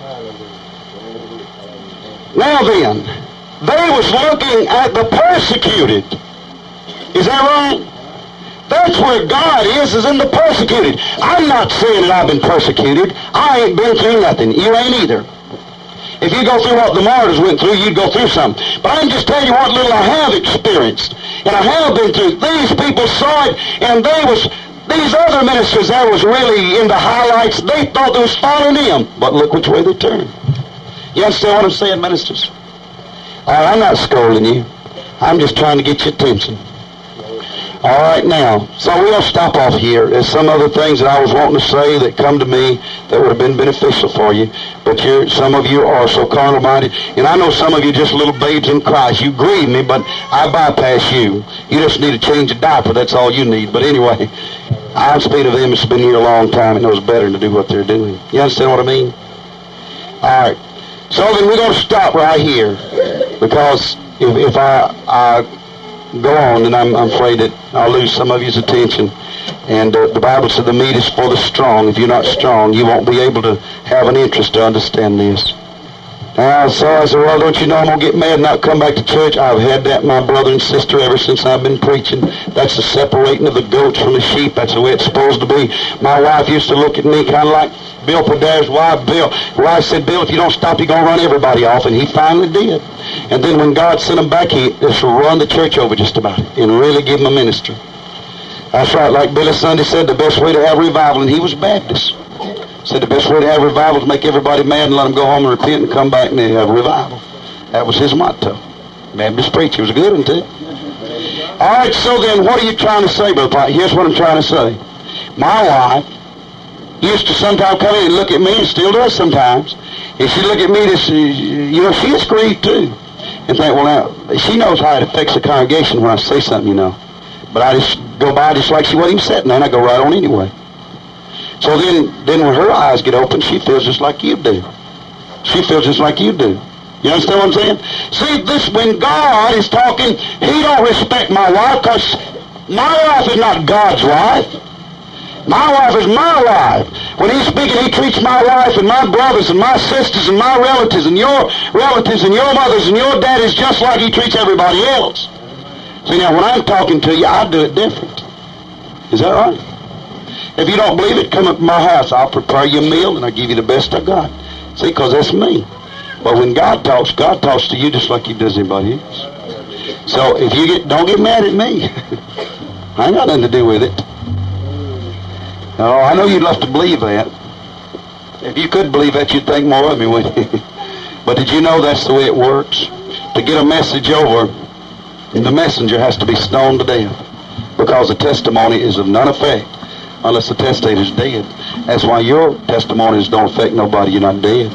Now then, they was looking at the persecuted. Is that right? That's where God is, is in the persecuted. I'm not saying that I've been persecuted. I ain't been through nothing. You ain't either. If you go through what the martyrs went through, you'd go through something. But I'm just telling you what little I have experienced. And I have been through. These people saw it, and they was, these other ministers that was really in the highlights, they thought they was following them. But look which way they turned. You understand what I'm saying, ministers? All right, I'm not scolding you. I'm just trying to get your attention. All right, now, so we'll stop off here. There's some other things that I was wanting to say that come to me that would have been beneficial for you. But you're, some of you are so carnal-minded. And I know some of you just little babes in Christ. You grieve me, but I bypass you. You just need to change a diaper. That's all you need. But anyway, I'm speaking of them that's been here a long time and knows better to do what they're doing. You understand what I mean? All right. So then we're going to stop right here. Because if, if I... I go on, and I'm, I'm afraid that I'll lose some of your attention. And uh, the Bible said the meat is for the strong. If you're not strong, you won't be able to have an interest to understand this. Uh, so I said, well, don't you know I'm going to get mad and not come back to church? I've had that, my brother and sister, ever since I've been preaching. That's the separating of the goats from the sheep. That's the way it's supposed to be. My wife used to look at me kind of like Bill Padair's wife, Bill. Wife said, Bill, if you don't stop, you're going to run everybody off. And he finally did. And then when God sent him back, he just run the church over just about and really give him a ministry. That's right. Like Billy Sunday said, the best way to have revival, and he was Baptist. Said the best way to have revival is make everybody mad and let them go home and repent and come back and they have revival. That was his motto. Baptist preacher. He was a good one too. All right, so then what are you trying to say, Brother Pike? Here's what I'm trying to say. My wife used to sometimes come in and look at me, and still does sometimes. And she'd look at me, this, you know, she is grieved too. And think, well, now, she knows how it affects the congregation when I say something, you know. But I just go by just like she wasn't even sitting there, and I go right on anyway. So then, then when her eyes get open, she feels just like you do. She feels just like you do. You understand what I'm saying? See, this, when God is talking, he don't respect my wife, because my wife is not God's wife. My wife is my wife. When he's speaking, he treats my wife and my brothers and my sisters and my relatives and your relatives and your mothers and your daddies just like he treats everybody else. See, now, when I'm talking to you, I do it different. Is that right? If you don't believe it, come up to my house. I'll prepare you a meal and I'll give you the best I got. See, because that's me. But when God talks, God talks to you just like he does anybody else. So if you get, don't get mad at me. I ain't got nothing to do with it. No, I know you'd love to believe that. If you could believe that, you'd think more of me, wouldn't you? But did you know that's the way it works? To get a message over, the messenger has to be stoned to death, because the testimony is of none effect unless the testator's dead. That's why your testimonies don't affect nobody. You're not dead.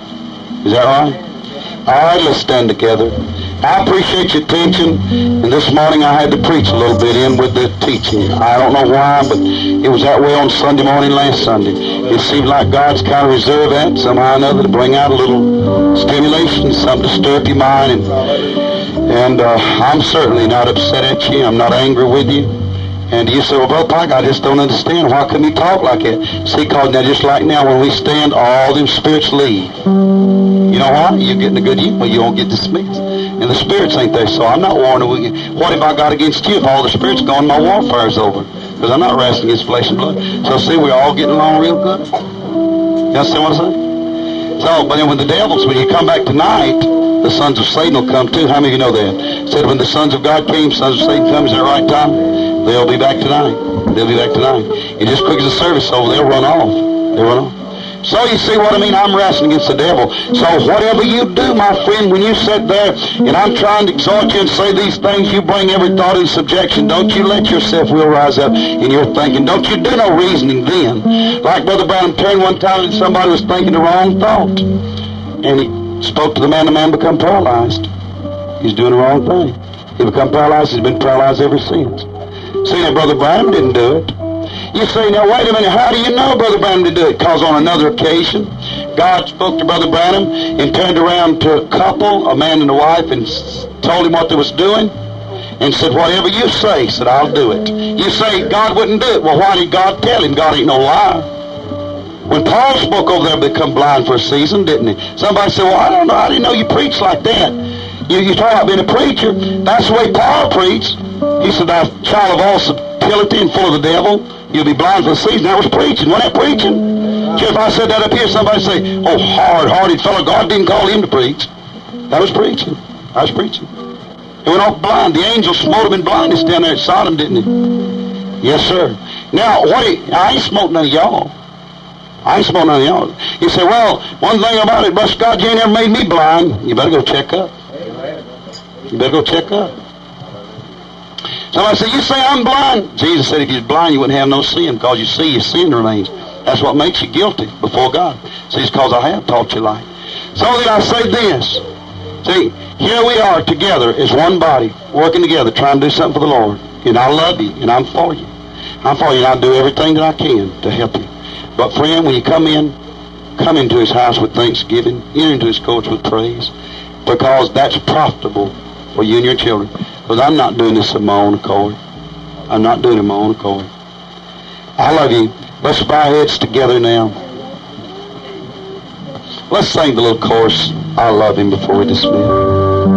Is that right? All right, let's stand together. I appreciate your attention, and this morning I had to preach a little bit in with the teaching. I don't know why, but it was that way on Sunday morning last Sunday. It seemed like God's kind of reserved that somehow or another to bring out a little stimulation, something to stir up your mind. And, and uh, I'm certainly not upset at you. I'm not angry with you. And you say, well, Brother Pike, I just don't understand. Why couldn't you talk like that? See, because now, just like now, when we stand, all them spirits leave. You know why? You're getting a good eat, but you won't get dismissed. And the spirits ain't there, so I'm not warning you. What have I got against you if all the spirits gone, my warfare's over? Because I'm not wrestling against flesh and blood. So see, we're all getting along real good. You understand what I'm saying? So, but then when the devils, when you come back tonight, the sons of Satan will come too. How many of you know that? Said when the sons of God came, sons of Satan comes at the right time. They'll be back tonight. They'll be back tonight. And just quick as the service over, they'll run off. They'll run off. So you see what I mean? I'm wrestling against the devil. So whatever you do, my friend, when you sit there and I'm trying to exhort you and say these things, you bring every thought in subjection. Don't you let your self-will rise up in your thinking. Don't you do no reasoning then. Like Brother Branham turned one time and somebody was thinking the wrong thought. And he spoke to the man, the man become paralyzed. He's doing the wrong thing. He become paralyzed. He's been paralyzed ever since. See, now Brother Branham didn't do it. You say, now wait a minute, how do you know Brother Branham did do it? Because on another occasion, God spoke to Brother Branham and turned around to a couple, a man and a wife, and told him what they was doing, and said, whatever you say, said, I'll do it. You say God wouldn't do it. Well, why did God tell him? God ain't no liar. When Paul spoke over there, become blind for a season, didn't he? Somebody said, well, I don't know, I didn't know you preached like that. You, you talk about being a preacher. That's the way Paul preached. He said, thou child of all subtlety and full of the devil, you'll be blind for a season. That was preaching. Wasn't that preaching? See, if I said that up here, somebody say, oh, hard-hearted fellow, God didn't call him to preach. That was preaching. That was preaching. He went off blind. The angel smote him in blindness down there at Sodom, didn't he? Yes, sir. Now, what? He, I ain't smote none of y'all. I ain't smote none of y'all. You say, well, one thing about it, bless God, you ain't never made me blind. You better go check up. You better go check up. Somebody said, you say I'm blind. Jesus said if you're blind, you wouldn't have no sin, because you see, your sin remains. That's what makes you guilty before God. See, it's because I have taught you light. So then I say this. See, here we are together as one body, working together, trying to do something for the Lord. And I love you, and I'm for you. I'm for you, and I'll do everything that I can to help you. But friend, when you come in, come into his house with thanksgiving, enter into his courts with praise, because that's profitable for you and your children. Because I'm not doing this of my own accord. I'm not doing it of my own accord. I love you. Let's bow our heads together now. Let's sing the little chorus. I love him before we dismiss.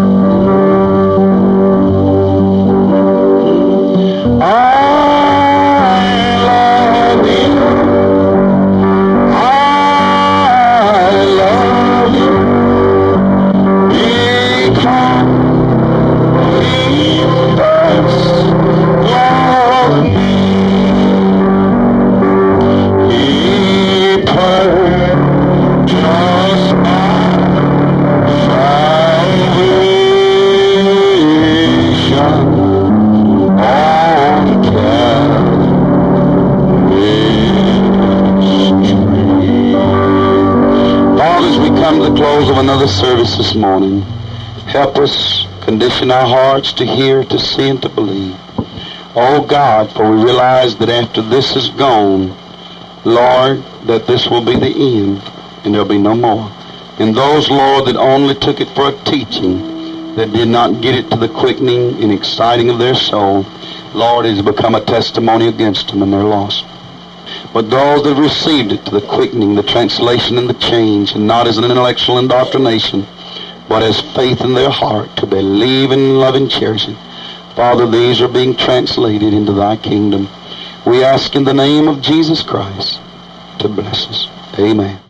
Another service this morning. Help us condition our hearts to hear, to see, and to believe. Oh God, for we realize that after this is gone, Lord, that this will be the end, and there'll be no more. And those, Lord, that only took it for a teaching, that did not get it to the quickening and exciting of their soul, Lord, it has become a testimony against them, and they're lost. But those that received it to the quickening, the translation, and the change, and not as an intellectual indoctrination, but as faith in their heart to believe and love and cherish it, Father, these are being translated into thy kingdom. We ask in the name of Jesus Christ to bless us. Amen.